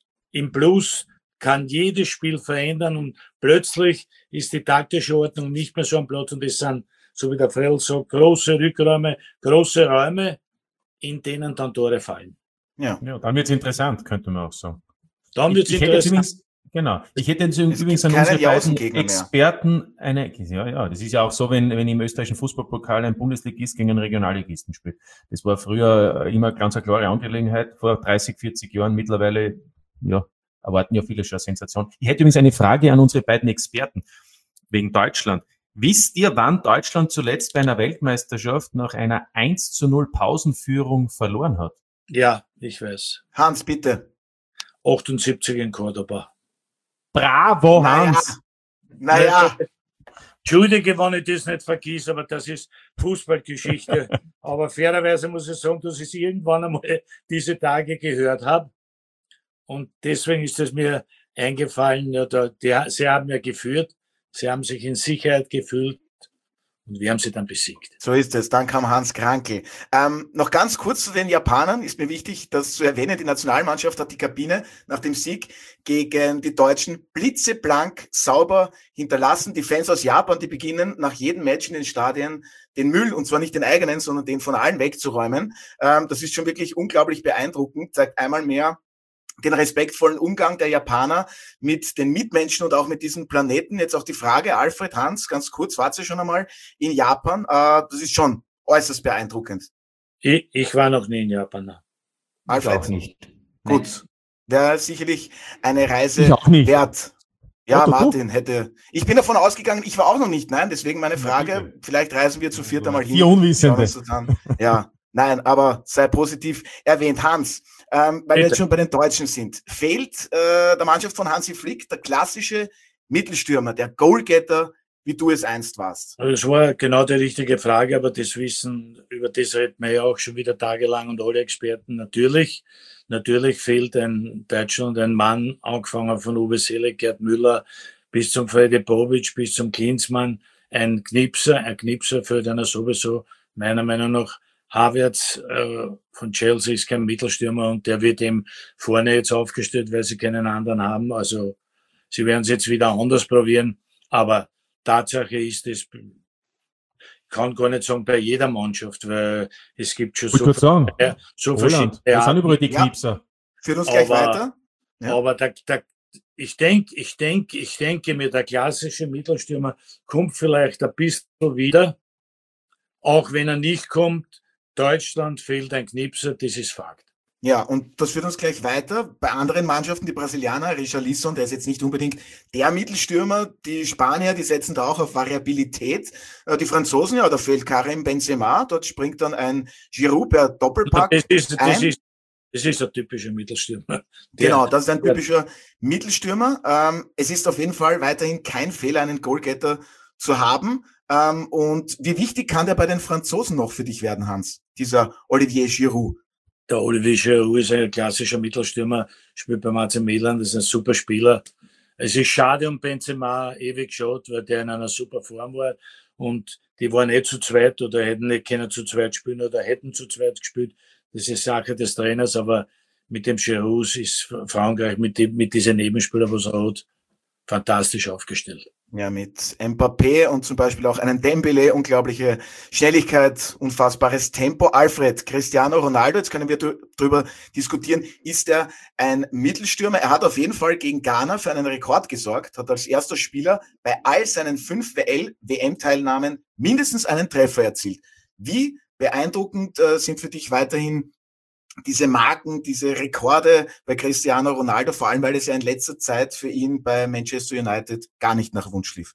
im Plus kann jedes Spiel verändern und plötzlich ist die taktische Ordnung nicht mehr so am Platz und es sind, so wie der Frell sagt, große Rückräume, große Räume, in denen dann Tore fallen. Ja, ja dann wird es interessant, könnte man auch sagen. Dann wird es interessant. Übrigens, genau. Ich hätte jetzt übrigens an unsere beiden Experten eine, ja, ja, das ist ja auch so, wenn, wenn im österreichischen Fußballpokal ein Bundesligist gegen einen Regionalligisten spielt. Das war früher immer ganz eine klare Angelegenheit, vor dreißig, vierzig Jahren. Mittlerweile, ja, erwarten ja viele schon eine Sensation. Ich hätte übrigens eine Frage an unsere beiden Experten wegen Deutschland. Wisst ihr, wann Deutschland zuletzt bei einer Weltmeisterschaft nach einer eins zu null Pausenführung verloren hat? Ja, ich weiß. Hans, bitte. achtundsiebzig in Cordoba. Bravo, Hans. Naja. naja. Entschuldige, wenn ich das nicht vergesse, aber das ist Fußballgeschichte. Aber fairerweise muss ich sagen, dass ich es irgendwann einmal diese Tage gehört habe. Und deswegen ist es mir eingefallen, ja, da, die, sie haben ja geführt, sie haben sich in Sicherheit gefühlt Und wir haben sie dann besiegt. So ist es. Dann kam Hans Krankl. Ähm, noch ganz kurz zu den Japanern. Ist mir wichtig, das zu erwähnen. Die Nationalmannschaft hat die Kabine nach dem Sieg gegen die Deutschen blitzeblank sauber hinterlassen. Die Fans aus Japan, die beginnen nach jedem Match in den Stadien den Müll, und zwar nicht den eigenen, sondern den von allen wegzuräumen. Ähm, das ist schon wirklich unglaublich beeindruckend. Zeigt einmal mehr den respektvollen Umgang der Japaner mit den Mitmenschen und auch mit diesem Planeten. Jetzt auch die Frage, Alfred, Hans, ganz kurz, wart ihr schon einmal in Japan? Äh, das ist schon äußerst beeindruckend. Ich, ich war noch nie in Japan. Alfred? Ich auch nicht. Gut. Wäre sicherlich eine Reise Ich auch nicht. wert. Ja, Otto, Martin hätte... Ich bin davon ausgegangen, ich war auch noch nicht, nein, deswegen meine Frage, vielleicht reisen wir zu viert einmal hin. Vier Unwissende. Schauen uns das an. Ja, nein, aber sei positiv erwähnt. Hans, ähm, weil wir jetzt schon bei den Deutschen sind, fehlt äh, der Mannschaft von Hansi Flick der klassische Mittelstürmer, der Goalgetter, wie du es einst warst? Also das war genau die richtige Frage, aber das Wissen, über das reden wir ja auch schon wieder tagelang und alle Experten. Natürlich, natürlich fehlt ein Deutschland ein Mann, angefangen von Uwe Seeler, Gerd Müller, bis zum Fredi Bobic, bis zum Klinsmann, ein Knipser, ein Knipser fehlt einer sowieso, meiner Meinung nach. Havertz äh, von Chelsea ist kein Mittelstürmer und der wird eben vorne jetzt aufgestellt, weil sie keinen anderen haben. Also sie werden es jetzt wieder anders probieren, aber Tatsache ist, es kann gar nicht sagen bei jeder Mannschaft, weil es gibt schon Ich so, sagen, äh, so Roland, verschiedene wir sind überall die Ja. Knipser. Führt uns gleich Aber- weiter. Ja. Aber der, der, ich denke, ich denke, ich denke mir, der klassische Mittelstürmer kommt vielleicht ein bisschen wieder, auch wenn er nicht kommt. Deutschland fehlt ein Knipser, das ist Fakt. Ja, und das führt uns gleich weiter. Bei anderen Mannschaften, die Brasilianer, Richarlison, der ist jetzt nicht unbedingt der Mittelstürmer. Die Spanier, die setzen da auch auf Variabilität. Äh, Die Franzosen, ja, da fehlt Karim Benzema. Dort springt dann ein Giroud per Doppelpack. Das ist, das ein. ist, das ist ein typischer Mittelstürmer. Der- Genau, das ist ein typischer Mittelstürmer. Ähm, es ist auf jeden Fall weiterhin kein Fehler, einen Goalgetter zu haben. Ähm, und wie wichtig kann der bei den Franzosen noch für dich werden, Hans? Dieser Olivier Giroud. Der Olivier Giroud ist ein klassischer Mittelstürmer, spielt beim A C Milan, das ist ein super Spieler. Es ist schade um Benzema, ewig schade, weil der in einer super Form war und die waren nicht zu zweit oder hätten nicht können zu zweit spielen oder hätten zu zweit gespielt. Das ist Sache des Trainers, aber mit dem Giroud ist Frankreich mit, dem, mit diesen Nebenspielern, was er hat, fantastisch aufgestellt. Ja, mit Mbappé und zum Beispiel auch einen Dembele, unglaubliche Schnelligkeit, unfassbares Tempo. Alfred, Cristiano Ronaldo, jetzt können wir drüber diskutieren, ist er ein Mittelstürmer? Er hat auf jeden Fall gegen Ghana für einen Rekord gesorgt, hat als erster Spieler bei all seinen fünf W M-Teilnahmen mindestens einen Treffer erzielt. Wie beeindruckend äh, sind für dich weiterhin diese Marken, diese Rekorde bei Cristiano Ronaldo, vor allem weil es ja in letzter Zeit für ihn bei Manchester United gar nicht nach Wunsch lief?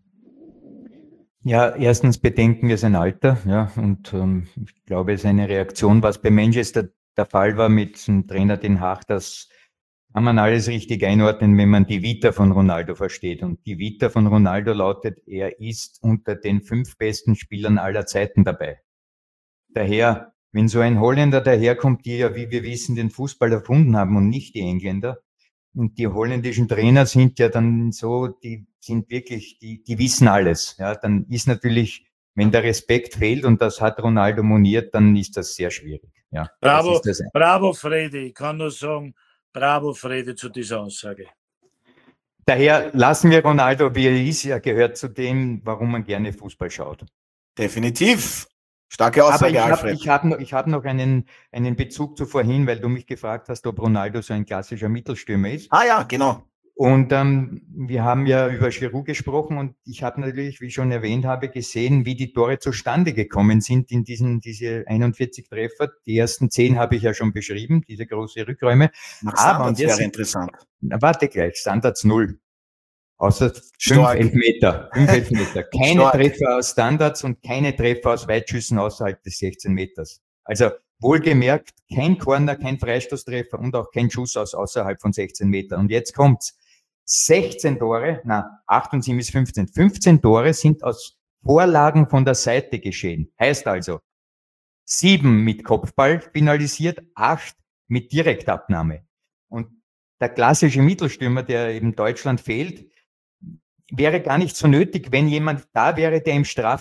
Ja, erstens bedenken wir sein Alter, ja, und ähm, ich glaube, seine Reaktion, was bei Manchester der Fall war mit dem Trainer Den Haag, das kann man alles richtig einordnen, wenn man die Vita von Ronaldo versteht. Und die Vita von Ronaldo lautet, er ist unter den fünf besten Spielern aller Zeiten dabei. Daher, wenn so ein Holländer daherkommt, die ja, wie wir wissen, den Fußball erfunden haben und nicht die Engländer, und die holländischen Trainer sind ja dann so, die sind wirklich, die, die wissen alles. Ja, dann ist natürlich, wenn der Respekt fehlt, und das hat Ronaldo moniert, dann ist das sehr schwierig. Ja, Bravo, das ist das. bravo Fredi, ich kann nur sagen, bravo Fredi zu dieser Aussage. Daher lassen wir Ronaldo, wie er ist. Er gehört zu dem, warum man gerne Fußball schaut. Definitiv. Starke Aber Aussage, ich habe Alfred. ich hab noch, ich hab noch einen, einen Bezug zu vorhin, weil du mich gefragt hast, ob Ronaldo so ein klassischer Mittelstürmer ist. Ah ja, genau. Und ähm, wir haben ja über Giroud gesprochen und ich habe natürlich, wie ich schon erwähnt habe, gesehen, wie die Tore zustande gekommen sind in diesen diese einundvierzig Treffer. Die ersten zehn habe ich ja schon beschrieben, diese große Rückräume. Nach Aber, Standards und jetzt- wäre interessant. Na, warte gleich, Standards null. Außer fünf Stark. Elfmeter. Fünf Elfmeter. Keine Stark. Treffer aus Standards und keine Treffer aus Weitschüssen außerhalb des sechzehn Meters. Also wohlgemerkt, kein Corner, kein Freistoßtreffer und auch kein Schuss aus außerhalb von sechzehn Metern. Und jetzt kommt's. sechzehn Tore, na, acht und sieben ist fünfzehn. fünfzehn Tore sind aus Vorlagen von der Seite geschehen. Heißt also, sieben mit Kopfball finalisiert, acht mit Direktabnahme. Und der klassische Mittelstürmer, der eben Deutschland fehlt, wäre gar nicht so nötig, wenn jemand da wäre, der im Strafraum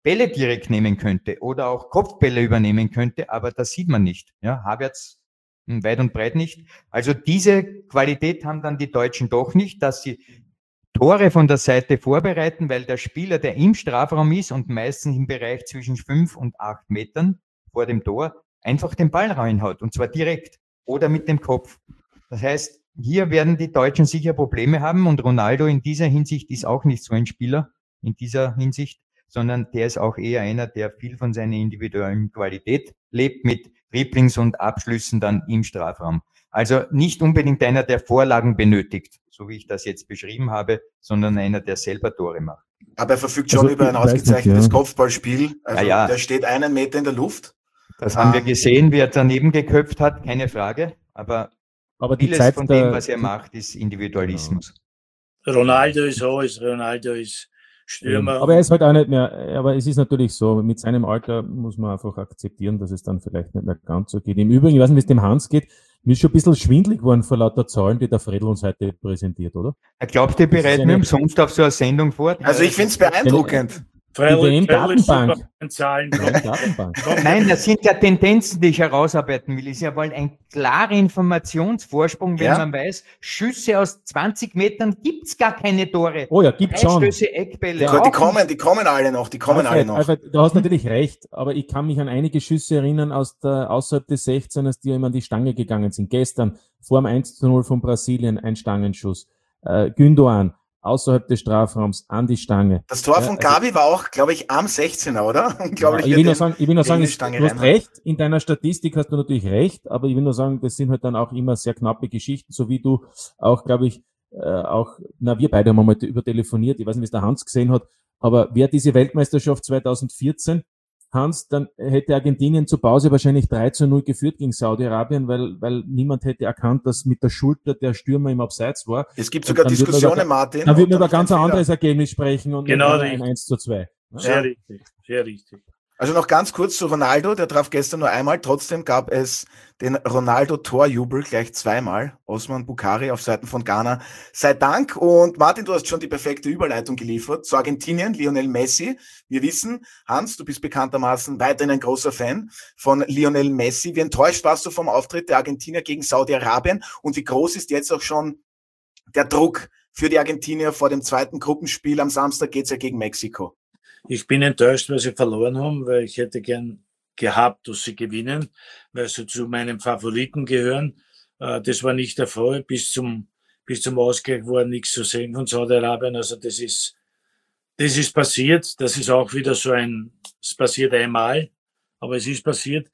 Bälle direkt nehmen könnte oder auch Kopfbälle übernehmen könnte, aber das sieht man nicht. Ja, Havertz weit und breit nicht. Also diese Qualität haben dann die Deutschen doch nicht, dass sie Tore von der Seite vorbereiten, weil der Spieler, der im Strafraum ist und meistens im Bereich zwischen fünf und acht Metern vor dem Tor, einfach den Ball reinhaut und zwar direkt oder mit dem Kopf. Das heißt, hier werden die Deutschen sicher Probleme haben und Ronaldo in dieser Hinsicht ist auch nicht so ein Spieler in dieser Hinsicht, sondern der ist auch eher einer, der viel von seiner individuellen Qualität lebt mit Dribblings und Abschlüssen dann im Strafraum. Also nicht unbedingt einer, der Vorlagen benötigt, so wie ich das jetzt beschrieben habe, sondern einer, der selber Tore macht. Aber er verfügt schon Also, über ein ich weiß ausgezeichnetes nicht, ja. Kopfballspiel. Also Ja, ja. der steht einen Meter in der Luft. Das haben wir Ähm, gesehen, wie er daneben geköpft hat, keine Frage. Aber Aber die vieles Zeit von der, dem, was er macht, ist Individualismus. Ronaldo ist alles, Ronaldo ist Stürmer. Aber er ist halt auch nicht mehr, aber es ist natürlich so, mit seinem Alter muss man einfach akzeptieren, dass es dann vielleicht nicht mehr ganz so geht. Im Übrigen, ich weiß nicht, wie es dem Hans geht, mir ist schon ein bisschen schwindelig geworden vor lauter Zahlen, die der Fredl uns heute präsentiert, oder? Er glaubt, ihr bereitet eine- mir umsonst auf so eine Sendung vor. also ich finde es beeindruckend. Freilich- W M freilich Datenbank. super in Zahlen. Ja, Datenbank. Nein, das sind ja Tendenzen, die ich herausarbeiten will. Es ist ja wohl ein klarer Informationsvorsprung, wenn Ja. man weiß, Schüsse aus zwanzig Metern gibt's gar keine Tore. Oh ja, gibt's schon. Freistöße, Eckbälle. Ja, Die auch kommen, die kommen alle noch, die kommen alle Alfred, noch. Alfred, du hast natürlich recht, aber ich kann mich an einige Schüsse erinnern aus der, außerhalb des sechzehners, die immer an die Stange gegangen sind. Gestern, vor dem eins zu null von Brasilien, ein Stangenschuss. Äh, Gündoğan, außerhalb des Strafraums, an die Stange. Das Tor Ja, von also- Gavi war auch, glaube ich, am sechzehner, oder? Unglaublich. Ja, ich will nur sagen, ich will nur sagen, die es, Stange du hast rein. recht, in deiner Statistik hast du natürlich recht, aber ich will nur sagen, das sind halt dann auch immer sehr knappe Geschichten, so wie du auch, glaube ich, äh, auch, na, wir beide haben einmal über telefoniert, ich weiß nicht, wie es der Hans gesehen hat, aber wer diese Weltmeisterschaft zweitausendvierzehn, Hans, dann hätte Argentinien zur Pause wahrscheinlich drei zu null geführt gegen Saudi-Arabien, weil, weil niemand hätte erkannt, dass mit der Schulter der Stürmer im Abseits war. Es gibt Und sogar dann wird man Diskussionen, über- Martin. Dann und würden wir über dann ganz ein steht anderes Ergebnis sprechen und Genau, nicht über ein richtig. eins zu zwei. Sehr Ja. richtig, sehr richtig. Also noch ganz kurz zu Ronaldo, der traf gestern nur einmal, trotzdem gab es den Ronaldo-Torjubel gleich zweimal. Osman Bukhari auf Seiten von Ghana. Sei Dank. Und Martin, du hast schon die perfekte Überleitung geliefert zu Argentinien, Lionel Messi. Wir wissen, Hans, du bist bekanntermaßen weiterhin ein großer Fan von Lionel Messi. Wie enttäuscht warst du vom Auftritt der Argentinier gegen Saudi-Arabien? Und wie groß ist jetzt auch schon der Druck für die Argentinier vor dem zweiten Gruppenspiel? Am Samstag geht's ja gegen Mexiko. Ich bin enttäuscht, weil sie verloren haben, weil ich hätte gern gehabt, dass sie gewinnen, weil sie zu meinen Favoriten gehören. Äh, Das war nicht der Fall. Bis zum, bis zum Ausgleich war nichts zu sehen von Saudi-Arabien. Also das ist, das ist passiert. Das ist auch wieder so ein, es passiert einmal, aber es ist passiert.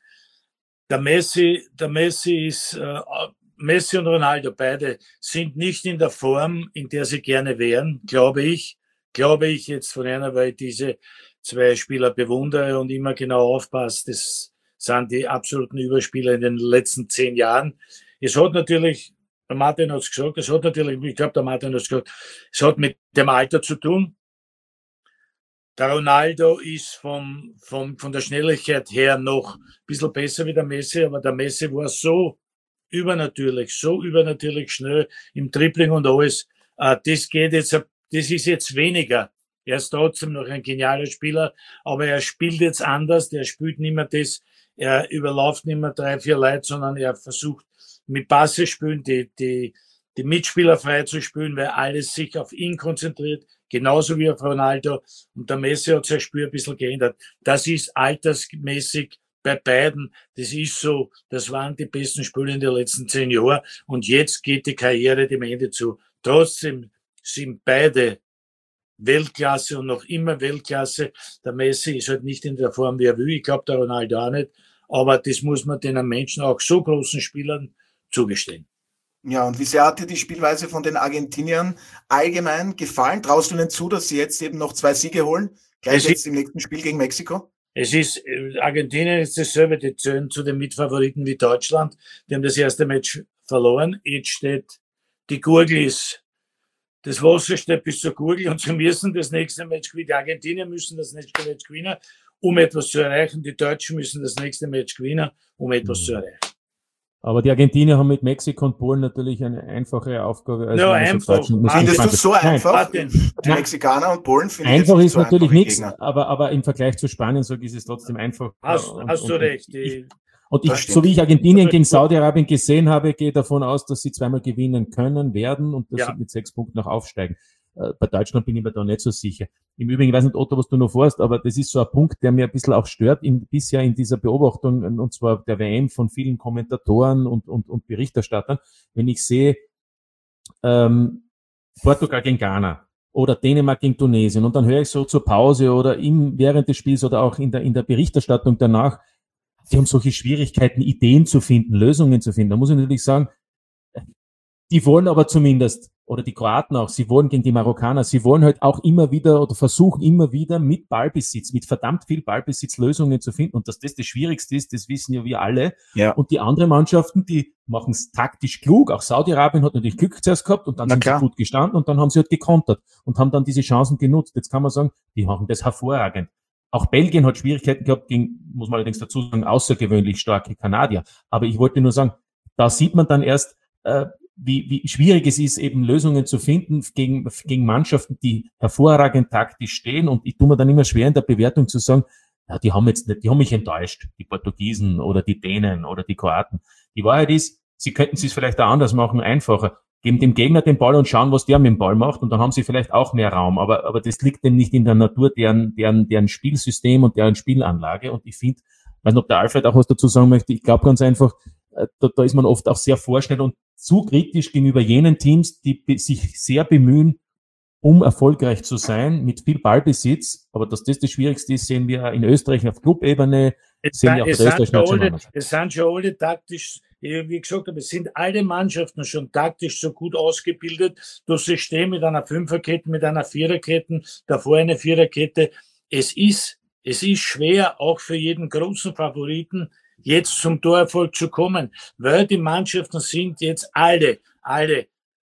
Der Messi, der Messi ist, äh, Messi und Ronaldo, beide sind nicht in der Form, in der sie gerne wären, glaube ich. Glaube ich jetzt von einer, weil ich diese zwei Spieler bewundere und immer genau aufpasst. Das sind die absoluten Überspieler in den letzten zehn Jahren. Es hat natürlich, der Martin hat es gesagt, es hat natürlich, ich glaube, der Martin hat es gesagt, es hat mit dem Alter zu tun. Der Ronaldo ist vom, vom, von der Schnelligkeit her noch ein bisschen besser wie der Messi, aber der Messi war so übernatürlich, so übernatürlich schnell im Dribbling und alles. Äh, das geht jetzt, das ist jetzt weniger. Er ist trotzdem noch ein genialer Spieler, aber er spielt jetzt anders, der spielt nicht mehr das, er überläuft nicht mehr drei, vier Leute, sondern er versucht mit Passe spielen, die, die, die Mitspieler frei zu spielen, weil alles sich auf ihn konzentriert, genauso wie auf Ronaldo. Und der Messi hat sein Spiel ein bisschen geändert. Das ist altersmäßig bei beiden. Das ist so, das waren die besten Spieler in den letzten zehn Jahren. Und jetzt geht die Karriere dem Ende zu. Trotzdem sind beide Weltklasse und noch immer Weltklasse. Der Messi ist halt nicht in der Form, wie er will. Ich glaube, der Ronaldo auch nicht. Aber das muss man den Menschen, auch so großen Spielern, zugestehen. Ja, und wie sehr hat dir die Spielweise von den Argentiniern allgemein gefallen? Traust du ihnen zu, dass sie jetzt eben noch zwei Siege holen? Gleich Es jetzt im nächsten Spiel gegen Mexiko? Es ist, Argentinien ist dasselbe, die zählen zu den Mitfavoriten wie Deutschland. Die haben das erste Match verloren. Jetzt steht, die Gurgel ist, das Wasser steht bis zur Gurgel und sie müssen das nächste Match gewinnen. Die Argentinier müssen das nächste Match gewinnen, um etwas zu erreichen. Die Deutschen müssen das nächste Match gewinnen, um etwas zu erreichen. Aber die Argentinier haben mit Mexiko und Polen natürlich eine einfache Aufgabe. Als ja, einfach. Findest du so einfach? Nein. Die Mexikaner und Polen finden einfach jetzt ist so natürlich nichts, Gegner. aber, aber im Vergleich zu Spanien, sage ich, ist es trotzdem einfach. Hast, und, hast du und, recht. Ich, und ich, so wie ich Argentinien gegen Saudi-Arabien gesehen habe, gehe davon aus, dass sie zweimal gewinnen können, werden und dass ja. sie mit sechs Punkten noch aufsteigen. Bei Deutschland bin ich mir da nicht so sicher. Im Übrigen, ich weiß nicht, Otto, was du noch vorhast, aber das ist so ein Punkt, der mir ein bisschen auch stört, in, bisher in dieser Beobachtung, und zwar der W M von vielen Kommentatoren und, und, und Berichterstattern, wenn ich sehe, ähm, Portugal gegen Ghana oder Dänemark gegen Tunesien, und dann höre ich so zur Pause oder im, während des Spiels oder auch in der, in der Berichterstattung danach, sie haben solche Schwierigkeiten, Ideen zu finden, Lösungen zu finden. Da muss ich natürlich sagen, die wollen aber zumindest, oder die Kroaten auch, sie wollen gegen die Marokkaner, sie wollen halt auch immer wieder oder versuchen immer wieder mit Ballbesitz, mit verdammt viel Ballbesitz Lösungen zu finden. Und dass das das Schwierigste ist, das wissen ja wir alle. Ja. Und die anderen Mannschaften, die machen es taktisch klug. Auch Saudi-Arabien hat natürlich Glück zuerst gehabt und dann Na sind klar. sie gut gestanden und dann haben sie halt gekontert und haben dann diese Chancen genutzt. Jetzt kann man sagen, die machen das hervorragend. Auch Belgien hat Schwierigkeiten gehabt gegen, muss man allerdings dazu sagen, außergewöhnlich starke Kanadier. Aber ich wollte nur sagen, da sieht man dann erst, äh, wie, wie schwierig es ist, eben Lösungen zu finden gegen, gegen Mannschaften, die hervorragend taktisch stehen. Und ich tue mir dann immer schwer in der Bewertung zu sagen, ja, die haben jetzt nicht, die haben mich enttäuscht, die Portugiesen oder die Dänen oder die Kroaten. Die Wahrheit ist, sie könnten es vielleicht auch anders machen, einfacher. Geben dem Gegner den Ball und schauen, was der mit dem Ball macht, und dann haben sie vielleicht auch mehr Raum. Aber, aber das liegt dem nicht in der Natur, deren, deren, deren Spielsystem und deren Spielanlage. Und ich finde, ich weiß nicht, ob der Alfred auch was dazu sagen möchte, ich glaube ganz einfach, da, da ist man oft auch sehr vorschnell und zu kritisch gegenüber jenen Teams, die be- sich sehr bemühen, um erfolgreich zu sein, mit viel Ballbesitz. Aber dass das das Schwierigste ist, sehen wir in Österreich auf Clubebene, Es, sehen wir auch es, bei der sind österreichischen schon alle, Nationalmannschaft. es sind schon alle taktisch, wie gesagt habe, es sind alle Mannschaften schon taktisch so gut ausgebildet. Das System mit einer Fünferkette, mit einer Viererkette, davor eine Viererkette. Es ist, es ist schwer, auch für jeden großen Favoriten, jetzt zum Torerfolg zu kommen, weil die Mannschaften sind jetzt alle, alle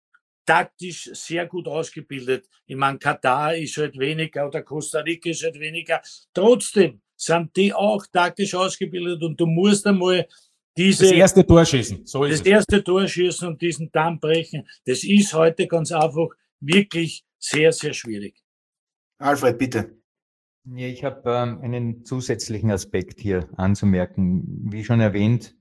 taktisch sehr gut ausgebildet. Ich meine, Katar ist halt weniger oder Costa Rica ist halt weniger. Trotzdem sind die auch taktisch ausgebildet und du musst einmal diese, Das erste Tor schießen, so ist das es. erste Tor schießen und diesen Damm brechen. Das ist heute ganz einfach wirklich sehr, sehr schwierig. Alfred, bitte. Ja, ich habe ähm, einen zusätzlichen Aspekt hier anzumerken. Wie schon erwähnt,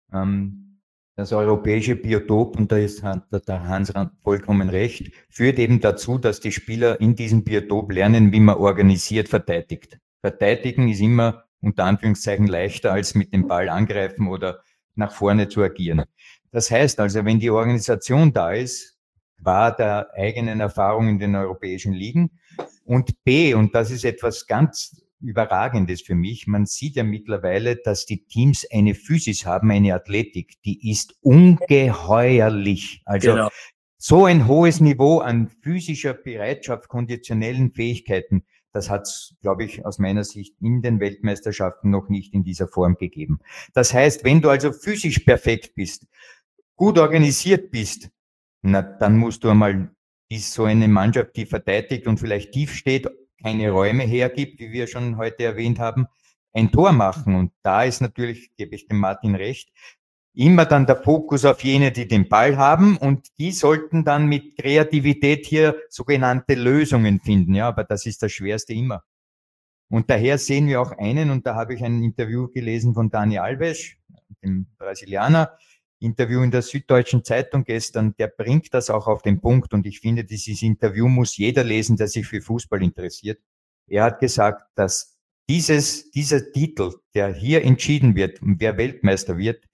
ähm, das europäische Biotop, und da ist Han- da- der Hans vollkommen recht, führt eben dazu, dass die Spieler in diesem Biotop lernen, wie man organisiert verteidigt. Verteidigen ist immer unter Anführungszeichen leichter, als mit dem Ball angreifen oder nach vorne zu agieren. Das heißt also, wenn die Organisation da ist, war der eigenen Erfahrung in den europäischen Ligen, und B, und das ist etwas ganz Überragendes für mich, man sieht ja mittlerweile, dass die Teams eine Physis haben, eine Athletik, die ist ungeheuerlich. Also Genau. so ein hohes Niveau an physischer Bereitschaft, konditionellen Fähigkeiten, das hat es, glaube ich, aus meiner Sicht in den Weltmeisterschaften noch nicht in dieser Form gegeben. Das heißt, wenn du also physisch perfekt bist, gut organisiert bist, na, dann musst du einmal ist so eine Mannschaft, die verteidigt und vielleicht tief steht, keine Räume hergibt, wie wir schon heute erwähnt haben, ein Tor machen. Und da ist natürlich, gebe ich dem Martin recht, immer dann der Fokus auf jene, die den Ball haben, und die sollten dann mit Kreativität hier sogenannte Lösungen finden. Ja, aber das ist das Schwerste immer. Und daher sehen wir auch einen, und da habe ich ein Interview gelesen von Dani Alves, dem Brasilianer, Interview in der Süddeutschen Zeitung gestern, der bringt das auch auf den Punkt, und ich finde, dieses Interview muss jeder lesen, der sich für Fußball interessiert. Er hat gesagt, dass dieses, dieser Titel, der hier entschieden wird, und wer Weltmeister wird,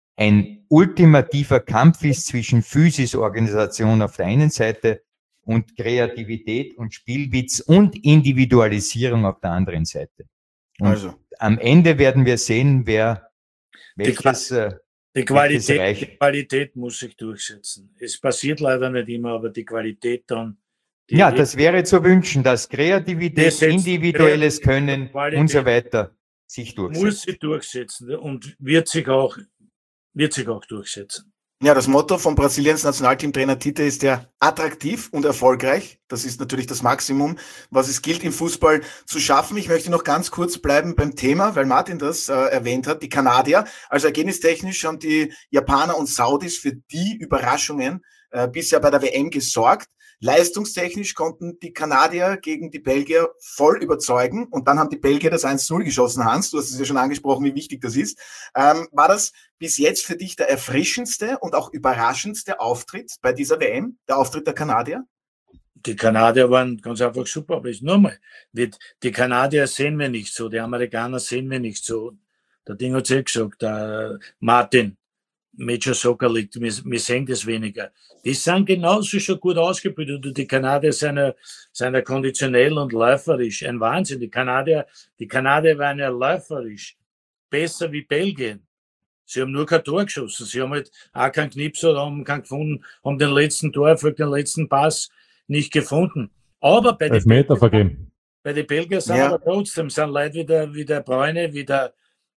ein ultimativer Kampf ist zwischen Physis-Organisation auf der einen Seite und Kreativität und Spielwitz und Individualisierung auf der anderen Seite. Und Also, am Ende werden wir sehen, wer welches... äh, Die welches Qualität, Reich- die Qualität muss sich durchsetzen. Es passiert leider nicht immer, aber die Qualität dann. Die Ja, das wäre zu wünschen, dass Kreativität, Das setzt individuelles Kreativität Können und Qualität und so weiter sich muss durchsetzt. sich durchsetzen und wird sich auch, wird sich auch durchsetzen. Ja, das Motto von Brasiliens Nationalteamtrainer Tite ist ja attraktiv und erfolgreich. Das ist natürlich das Maximum, was es gilt im Fußball zu schaffen. Ich möchte noch ganz kurz bleiben beim Thema, weil Martin das äh, erwähnt hat, die Kanadier. Also ergebnistechnisch haben die Japaner und Saudis für die Überraschungen äh, bisher bei der W M gesorgt. Leistungstechnisch konnten die Kanadier gegen die Belgier voll überzeugen und dann haben die Belgier das eins zu null geschossen. Hans, du hast es ja schon angesprochen, wie wichtig das ist. Ähm, war das bis jetzt für dich der erfrischendste und auch überraschendste Auftritt bei dieser W M, der Auftritt der Kanadier? Die Kanadier waren ganz einfach super, aber ich nur mal, die Kanadier sehen wir nicht so, die Amerikaner sehen wir nicht so. Der Ding hat es ja gesagt, der Martin, Major Soccer League, wir, wir sehen das weniger. Die sind genauso schon gut ausgebildet und die Kanadier sind ja, sind ja konditionell und läuferisch. Ein Wahnsinn. Die Kanadier, die Kanadier waren ja läuferisch besser wie Belgien. Sie haben nur kein Tor geschossen. Sie haben halt auch keinen Knipsel, haben keinen gefunden, haben den letzten Torerfolg, den letzten Pass nicht gefunden. Aber bei den Meter vergeben. Bei den Belgiern sind Ja. aber trotzdem sind Leute wie der, wie der Bräune, wie der,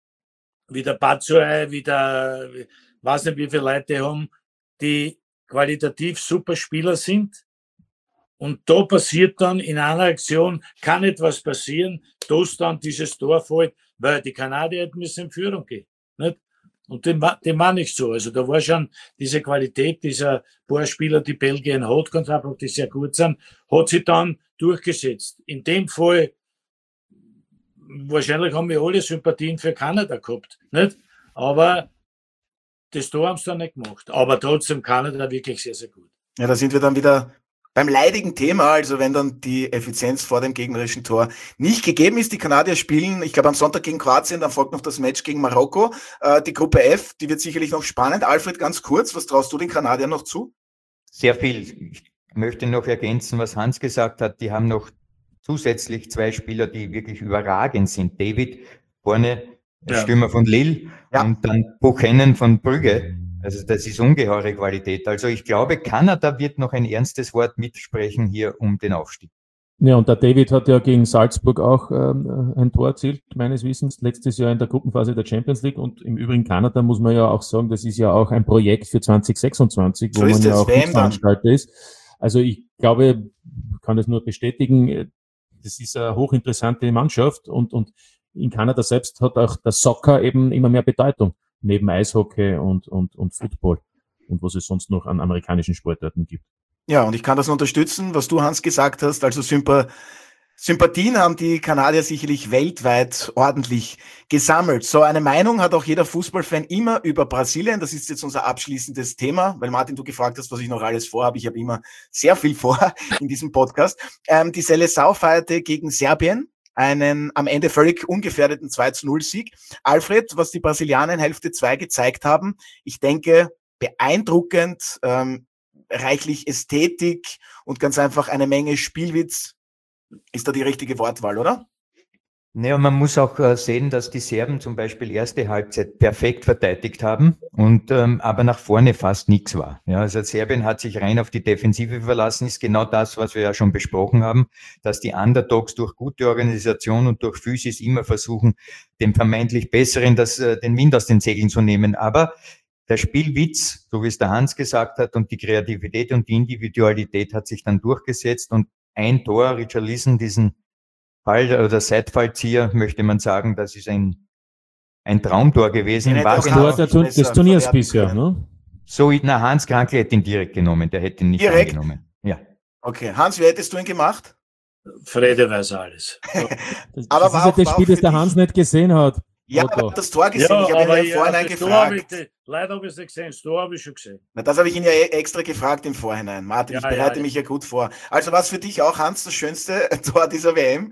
wie der Batshuayi, wie der, weiß nicht, wie viele Leute haben, die qualitativ super Spieler sind. Und da passiert dann in einer Aktion, kann etwas passieren, dass dann dieses Tor fällt, weil die Kanadier hätten müssen in Führung gehen. Nicht? Und dem war, dem war nicht so. Also da war schon diese Qualität dieser paar Spieler, die Belgien hat, ganz einfach, die sehr gut sind, hat sich dann durchgesetzt. In dem Fall, wahrscheinlich haben wir alle Sympathien für Kanada gehabt. Nicht? Aber das Tor haben sie dann nicht gemacht. Aber trotzdem Kanada wirklich sehr, sehr gut. Ja, da sind wir dann wieder beim leidigen Thema, also wenn dann die Effizienz vor dem gegnerischen Tor nicht gegeben ist. Die Kanadier spielen, ich glaube, am Sonntag gegen Kroatien, dann folgt noch das Match gegen Marokko. Äh, die Gruppe F, die wird sicherlich noch spannend. Alfred, ganz kurz, was traust du den Kanadiern noch zu? Sehr viel. Ich möchte noch ergänzen, was Hans gesagt hat. Die haben noch zusätzlich zwei Spieler, die wirklich überragend sind. David vorne, der Ja. Stürmer von Lille, Ja. und dann Buchanan von Brügge. Also das ist ungeheure Qualität. Also ich glaube, Kanada wird noch ein ernstes Wort mitsprechen hier um den Aufstieg. Ja, und der David hat ja gegen Salzburg auch ähm, ein Tor erzielt, meines Wissens, letztes Jahr in der Gruppenphase der Champions League. Und im Übrigen Kanada muss man ja auch sagen, das ist ja auch ein Projekt für zwanzig sechsundzwanzig, wo So ist man ja es, auch W M dann. Veranstalter ist. Also ich glaube, ich kann das nur bestätigen, das ist eine hochinteressante Mannschaft und, und in Kanada selbst hat auch der Soccer eben immer mehr Bedeutung, neben Eishockey und, und, und Football und was es sonst noch an amerikanischen Sportarten gibt. Ja, und ich kann das unterstützen, was du, Hans, gesagt hast. Also Sympa Sympathien haben die Kanadier sicherlich weltweit ordentlich gesammelt. So eine Meinung hat auch jeder Fußballfan immer über Brasilien. Das ist jetzt unser abschließendes Thema, weil Martin, du gefragt hast, was ich noch alles vorhabe. Ich habe immer sehr viel vor in diesem Podcast. Ähm, die Seleção feierte gegen Serbien einen am Ende völlig ungefährdeten zwei zu null Sieg. Alfred, was die Brasilianer in Hälfte zwei gezeigt haben, ich denke, beeindruckend, ähm, reichlich Ästhetik und ganz einfach eine Menge Spielwitz. Ist da die richtige Wortwahl, oder? Naja, man muss auch äh, sehen, dass die Serben zum Beispiel erste Halbzeit perfekt verteidigt haben und ähm, aber nach vorne fast nichts war. Ja, also Serbien hat sich rein auf die Defensive verlassen, ist genau das, was wir ja schon besprochen haben, dass die Underdogs durch gute Organisation und durch Physis immer versuchen, dem vermeintlich Besseren das, äh, den Wind aus den Segeln zu nehmen. Aber der Spielwitz, so wie es der Hans gesagt hat, und die Kreativität und die Individualität hat sich dann durchgesetzt und ein Tor, Richarlison, diesen Fall oder Seitfallzieher, möchte man sagen, das ist ein, ein Traumtor gewesen. Den Das hätte Tor auch der, nicht des besser Turniers verwerten bisher, können. ne? So, na, Hans Krankl hätte ihn direkt genommen, der hätte ihn nicht Direkt? angenommen. Ja. Okay, Hans, wie hättest du ihn gemacht? Frede weiß alles. Das, Aber das war ist ja auch- das war Spiel, auch für das der dich- Hans nicht gesehen hat. Ja, Otto. aber ich hab das Tor gesehen. Ja, ich habe ihn aber ja im ja, Vorhinein das Tor habe ich, gefragt. leider habe ich es nicht gesehen, das Tor habe ich schon gesehen. Na, das habe ich ihn ja eh extra gefragt im Vorhinein. Martin, Ja, ich bereite ja, mich ja gut vor. Also was für dich auch, Hans, das schönste Tor dieser W M?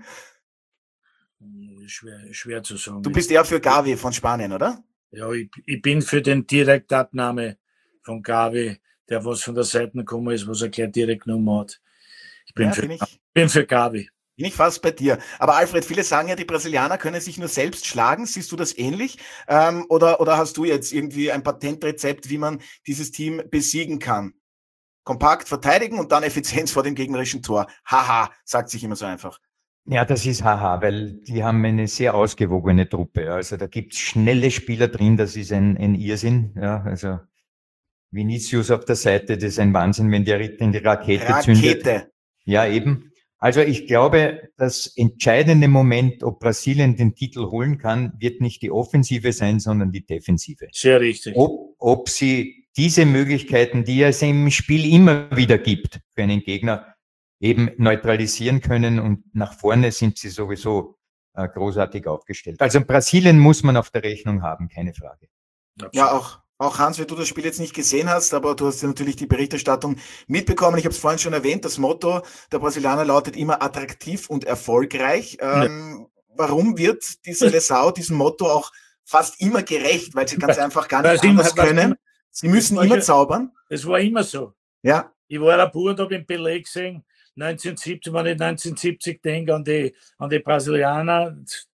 Hm, Schwer, schwer zu sagen. Du bist eher für Gavi von Spanien, oder? Ja, ich, ich bin für den Direktabnahme von Gavi, der was von der Seite gekommen ist, was er gleich direkt genommen hat. Ich bin, Ja, für, bin ich, bin für Gavi. bin ich fast bei dir. Aber Alfred, viele sagen ja, die Brasilianer können sich nur selbst schlagen. Siehst du das ähnlich? Ähm, oder, oder hast du jetzt irgendwie ein Patentrezept, wie man dieses Team besiegen kann? Kompakt verteidigen und dann Effizienz vor dem gegnerischen Tor. Haha, sagt sich immer so einfach. Ja, das ist haha, weil die haben eine sehr ausgewogene Truppe. Also da gibt es schnelle Spieler drin, das ist ein, ein Irrsinn. Ja, also Vinicius auf der Seite, das ist ein Wahnsinn, wenn der in die Rakete, Rakete zündet. Ja, eben. Also ich glaube, das entscheidende Moment, ob Brasilien den Titel holen kann, wird nicht die Offensive sein, sondern die Defensive. Sehr richtig. Ob, ob sie diese Möglichkeiten, die es im Spiel immer wieder gibt für einen Gegner, eben neutralisieren können, und nach vorne sind sie sowieso äh, großartig aufgestellt. Also Brasilien muss man auf der Rechnung haben, keine Frage. Absolut. Ja, auch. Auch Hans, wenn du das Spiel jetzt nicht gesehen hast, aber du hast ja natürlich die Berichterstattung mitbekommen. Ich habe es vorhin schon erwähnt, das Motto der Brasilianer lautet immer attraktiv und erfolgreich. Ähm, ja. Warum wird die Seleção diesem Motto auch fast immer gerecht? Weil sie ganz einfach gar nicht anders können. Sie müssen immer zaubern. Es war immer so. Ja. Ich war ein Bub und habe im Pelé gesehen, neunzehnhundertsiebzig, wenn ich neunzehnhundertsiebzig denke an die, an die Brasilianer,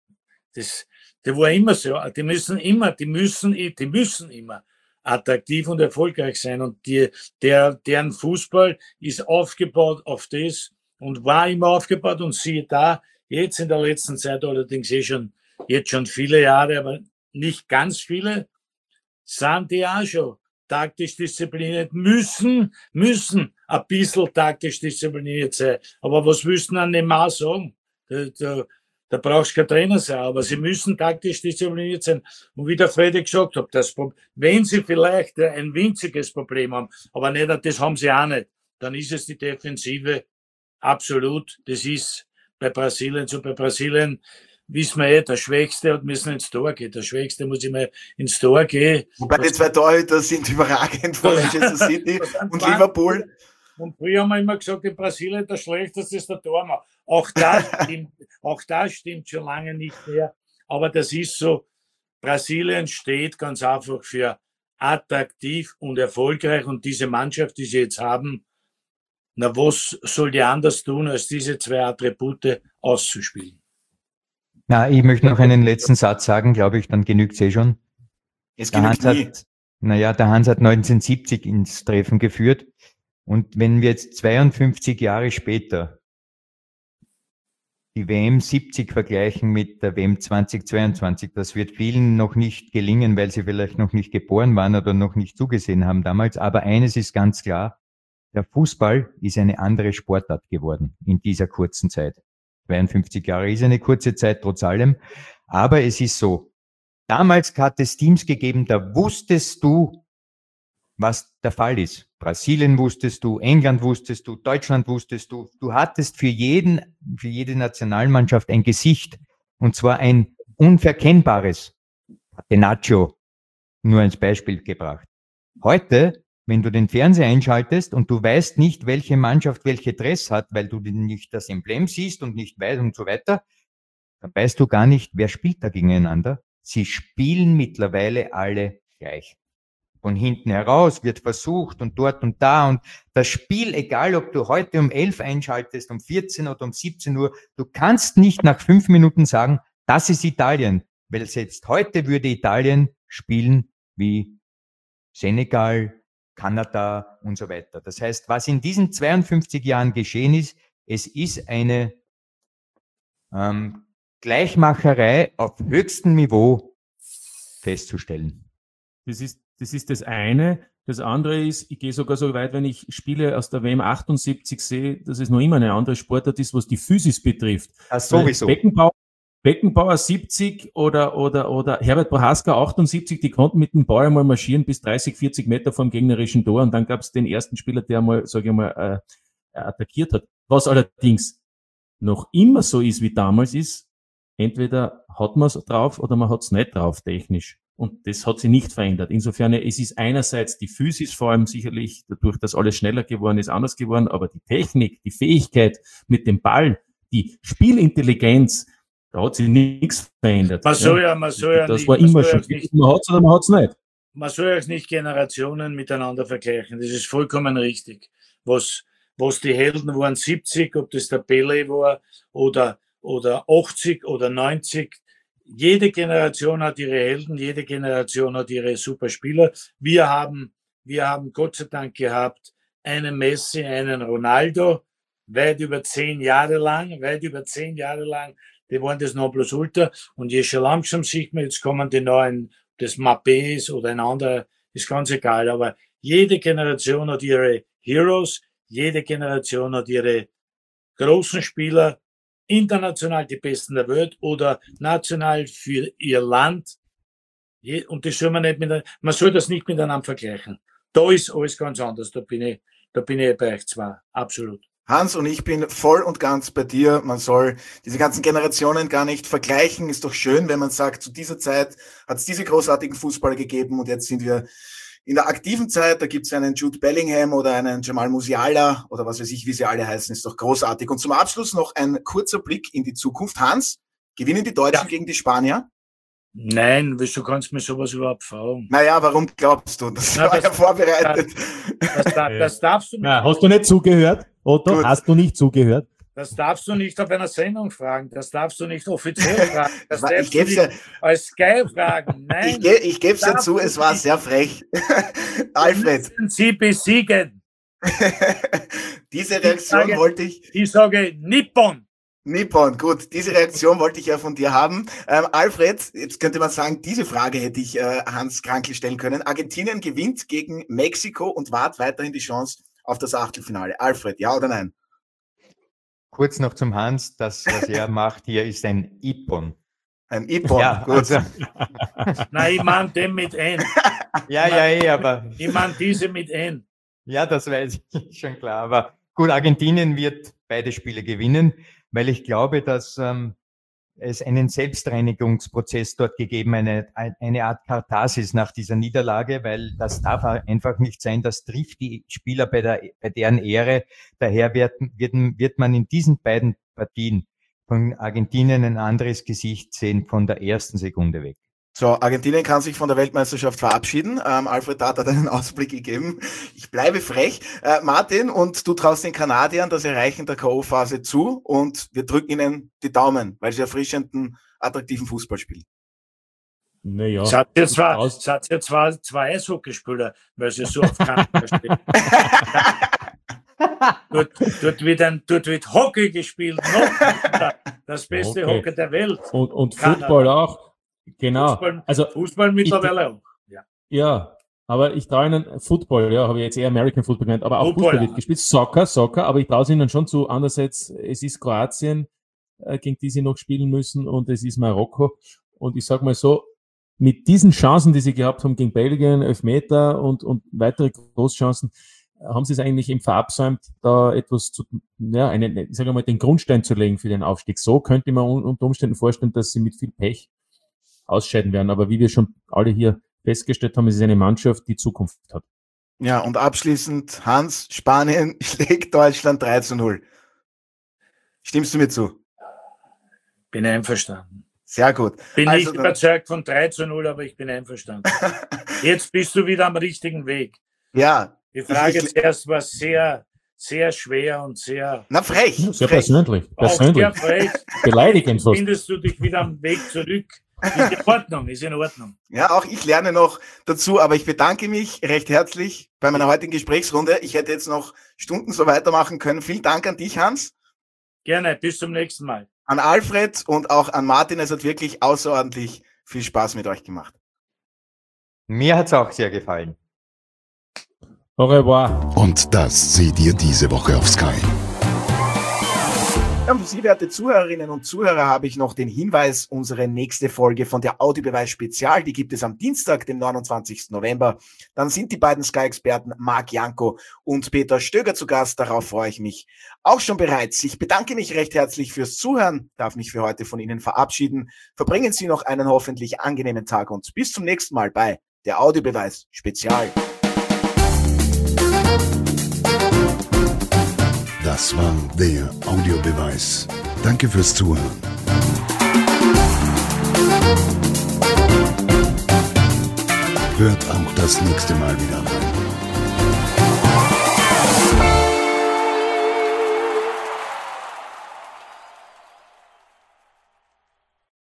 das, das war immer so. Die müssen immer, die müssen, die müssen immer attraktiv und erfolgreich sein. Und die, der, deren Fußball ist aufgebaut auf das und war immer aufgebaut. Und siehe da, jetzt in der letzten Zeit, allerdings eh schon, jetzt schon viele Jahre, aber nicht ganz viele, sind die auch schon taktisch diszipliniert, müssen, müssen ein bisschen taktisch diszipliniert sein. Aber was willst du an Neymar sagen? Da, da, da brauchst du kein Trainer sein, aber sie müssen taktisch diszipliniert sein. Und wie der Freddy gesagt hat, das, wenn sie vielleicht ein winziges Problem haben, aber nicht, das haben sie auch nicht, dann ist es die Defensive absolut. Das ist bei Brasilien so. Bei Brasilien wissen wir eh, der Schwächste hat müssen ins Tor gehen. Der Schwächste muss immer ins Tor gehen. Wobei die zwei Torhüter sind überragend von Manchester City und Liverpool. Und früher haben wir immer gesagt, in Brasilien der Schlechteste ist der Tormann. Auch das stimmt, auch das stimmt schon lange nicht mehr. Aber das ist so, Brasilien steht ganz einfach für attraktiv und erfolgreich. Und diese Mannschaft, die sie jetzt haben, na, was soll die anders tun, als diese zwei Attribute auszuspielen? Na, ich möchte noch einen letzten Satz sagen, glaube ich, dann genügt es eh schon. Es der genügt Hans nie. Hat, naja, der Hans hat neunzehnhundertsiebzig ins Treffen geführt. Und wenn wir jetzt zweiundfünfzig Jahre später die W M siebzig vergleichen mit der W M zweitausendzweiundzwanzig, das wird vielen noch nicht gelingen, weil sie vielleicht noch nicht geboren waren oder noch nicht zugesehen haben damals. Aber eines ist ganz klar, der Fußball ist eine andere Sportart geworden in dieser kurzen Zeit. zweiundfünfzig Jahre ist eine kurze Zeit trotz allem. Aber es ist so, damals hat es Teams gegeben, da wusstest du, was der Fall ist. Brasilien wusstest du, England wusstest du, Deutschland wusstest du. Du hattest für jeden, für jede Nationalmannschaft ein Gesicht. Und zwar ein unverkennbares. Catenaccio, nur als Beispiel gebracht. Heute, wenn du den Fernseher einschaltest und du weißt nicht, welche Mannschaft welche Dress hat, weil du nicht das Emblem siehst und nicht weißt und so weiter, dann weißt du gar nicht, wer spielt da gegeneinander. Sie spielen mittlerweile alle gleich. Von hinten heraus wird versucht und dort und da, und das Spiel, egal ob du heute um elf einschaltest, um vierzehn oder um siebzehn Uhr, du kannst nicht nach fünf Minuten sagen, das ist Italien, weil selbst heute würde Italien spielen wie Senegal, Kanada und so weiter. Das heißt, was in diesen zweiundfünfzig Jahren geschehen ist, es ist eine ähm, Gleichmacherei auf höchstem Niveau festzustellen. Das ist Das ist das eine. Das andere ist, ich gehe sogar so weit, wenn ich Spiele aus der W M achtundsiebzig sehe, dass es noch immer eine andere Sportart ist, was die Physis betrifft. Ach, sowieso. Beckenbauer, Beckenbauer siebzig oder, oder, oder Herbert Prohaska achtundsiebzig, die konnten mit dem Ball einmal marschieren bis dreißig, vierzig Meter vom gegnerischen Tor, und dann gab es den ersten Spieler, der einmal, sage ich mal, äh, attackiert hat. Was allerdings noch immer so ist wie damals ist, entweder hat man es drauf oder man hat es nicht drauf, technisch. Und das hat sich nicht verändert. Insofern, es ist einerseits die Physis, vor allem sicherlich dadurch, dass alles schneller geworden ist, anders geworden, aber die Technik, die Fähigkeit mit dem Ball, die Spielintelligenz, da hat sich nichts verändert. Man soll ja, man soll ja das nicht, war immer schon. Nicht, man hat es oder man hat es nicht. Man soll ja nicht Generationen miteinander vergleichen. Das ist vollkommen richtig. Was, was die Helden waren, siebzig, ob das der Pelé war oder, oder achtzig oder neunzig, jede Generation hat ihre Helden, jede Generation hat ihre Superspieler. Wir haben, wir haben Gott sei Dank gehabt einen Messi, einen Ronaldo, weit über zehn Jahre lang, weit über zehn Jahre lang, die waren das Nonplusultra. Und je schon langsam sieht man, jetzt kommen die neuen, das Mbappé ist oder ein anderer, ist ganz egal. Aber Jede Generation hat ihre Heroes, jede Generation hat ihre großen Spieler, international die Besten der Welt oder national für ihr Land. Und das soll man nicht mit, man soll das nicht miteinander vergleichen. Da ist alles ganz anders. Da bin ich, da bin ich bei euch zwei. Absolut. Hans, und ich bin voll und ganz bei dir. Man soll diese ganzen Generationen gar nicht vergleichen. Ist doch schön, wenn man sagt, zu dieser Zeit hat es diese großartigen Fußballer gegeben und jetzt sind wir in der aktiven Zeit. Da gibt es einen Jude Bellingham oder einen Jamal Musiala oder was weiß ich, wie sie alle heißen. Ist doch großartig. Und zum Abschluss noch ein kurzer Blick in die Zukunft. Hans, gewinnen die Deutschen ja. gegen die Spanier? Nein, wieso kannst du mir sowas überhaupt fragen? Naja, warum glaubst du? Das Na, war das, ja vorbereitet. Das, das, das darfst du nicht. Ja, hast du nicht zugehört, Otto? Gut. Hast du nicht zugehört? Das darfst du nicht auf einer Sendung fragen. Das darfst du nicht offiziell fragen. Das ich darfst du nicht ja, als Sky fragen. Nein. Ich, ge, ich gebe es dir zu, es war nicht. Sehr frech. Alfred. Müssen Sie besiegen. Diese Reaktion ich sage, wollte ich... Ich sage Nippon. Nippon, gut. Diese Reaktion wollte ich ja von dir haben. Ähm, Alfred, jetzt könnte man sagen, diese Frage hätte ich äh, Hans Krankl stellen können. Argentinien gewinnt gegen Mexiko und wahrt weiterhin die Chance auf das Achtelfinale. Alfred, ja oder nein? Kurz noch zum Hans. Das, was er macht hier, ist ein Ippon. Ein Ippon, ja, gut. Also. Nein, ich meine den mit N. Ja, ja, eh, aber... Ich meine diese mit N. Ja, das weiß ich schon klar. Aber gut, Argentinien wird beide Spiele gewinnen, weil ich glaube, dass ähm, es einen Selbstreinigungsprozess dort gegeben, eine, eine Art Katharsis nach dieser Niederlage, weil das darf einfach nicht sein, das trifft die Spieler bei, der, bei deren Ehre. Daher wird, wird, wird man in diesen beiden Partien von Argentinien ein anderes Gesicht sehen von der ersten Sekunde weg. So, Argentinien kann sich von der Weltmeisterschaft verabschieden. Ähm, Alfred Tat hat einen Ausblick gegeben. Ich bleibe frech. Äh, Martin, und du traust den Kanadiern das Erreichen der K O-Phase zu und wir drücken ihnen die Daumen, weil sie erfrischenden, attraktiven Fußball spielen. Naja. Es hat ja zwar, es hat ja zwar zwei Eishockeyspieler, weil sie so auf Kanada stehen. dort, dort, wird ein, dort wird Hockey gespielt. Noch das beste okay. Hockey der Welt. Und, und Football auch. Genau. Fußball, also Fußball mittlerweile ich, auch. Ja. ja, aber ich traue ihnen Football, ja, habe ich jetzt eher American Football genannt, aber auch Football, Fußball wird ja. gespielt. Soccer, Soccer, aber ich traue es ihnen schon zu. Andererseits, es ist Kroatien, äh, gegen die sie noch spielen müssen und es ist Marokko. Und ich sag mal so, mit diesen Chancen, die sie gehabt haben gegen Belgien, Elfmeter und, und weitere Großchancen, haben sie es eigentlich eben verabsäumt, da etwas zu, ja, einen, ich sage mal, den Grundstein zu legen für den Aufstieg. So könnte man unter Umständen vorstellen, dass sie mit viel Pech ausscheiden werden. Aber wie wir schon alle hier festgestellt haben, ist es eine Mannschaft, die Zukunft hat. Ja, und abschließend, Hans, Spanien schlägt Deutschland drei zu null. Stimmst du mir zu? Bin einverstanden. Sehr gut. Bin also nicht überzeugt von drei zu null, aber ich bin einverstanden. Jetzt bist du wieder am richtigen Weg. Ja. Die Frage ich, zuerst war sehr, sehr schwer und sehr... Na, frech. Ja, sehr frech. persönlich. persönlich. Sehr frech. Beleidigend fast. Findest du dich wieder am Weg zurück? Ist in Ordnung, ist in Ordnung. Ja, auch ich lerne noch dazu, aber ich bedanke mich recht herzlich bei meiner heutigen Gesprächsrunde. Ich hätte jetzt noch Stunden so weitermachen können. Vielen Dank an dich, Hans. Gerne, bis zum nächsten Mal. An Alfred und auch an Martin. Es hat wirklich außerordentlich viel Spaß mit euch gemacht. Mir hat's auch sehr gefallen. Au revoir. Und das seht ihr diese Woche auf Sky. Ja, für Sie, werte Zuhörerinnen und Zuhörer, habe ich noch den Hinweis, unsere nächste Folge von der Audiobeweis Spezial, die gibt es am Dienstag, dem neunundzwanzigsten November. Dann sind die beiden Sky-Experten Marc Janko und Peter Stöger zu Gast. Darauf freue ich mich auch schon bereits. Ich bedanke mich recht herzlich fürs Zuhören, darf mich für heute von Ihnen verabschieden. Verbringen Sie noch einen hoffentlich angenehmen Tag und bis zum nächsten Mal bei der Audiobeweis Spezial. Das war der Audiobeweis. Danke fürs Zuhören. Hört auch das nächste Mal wieder rein.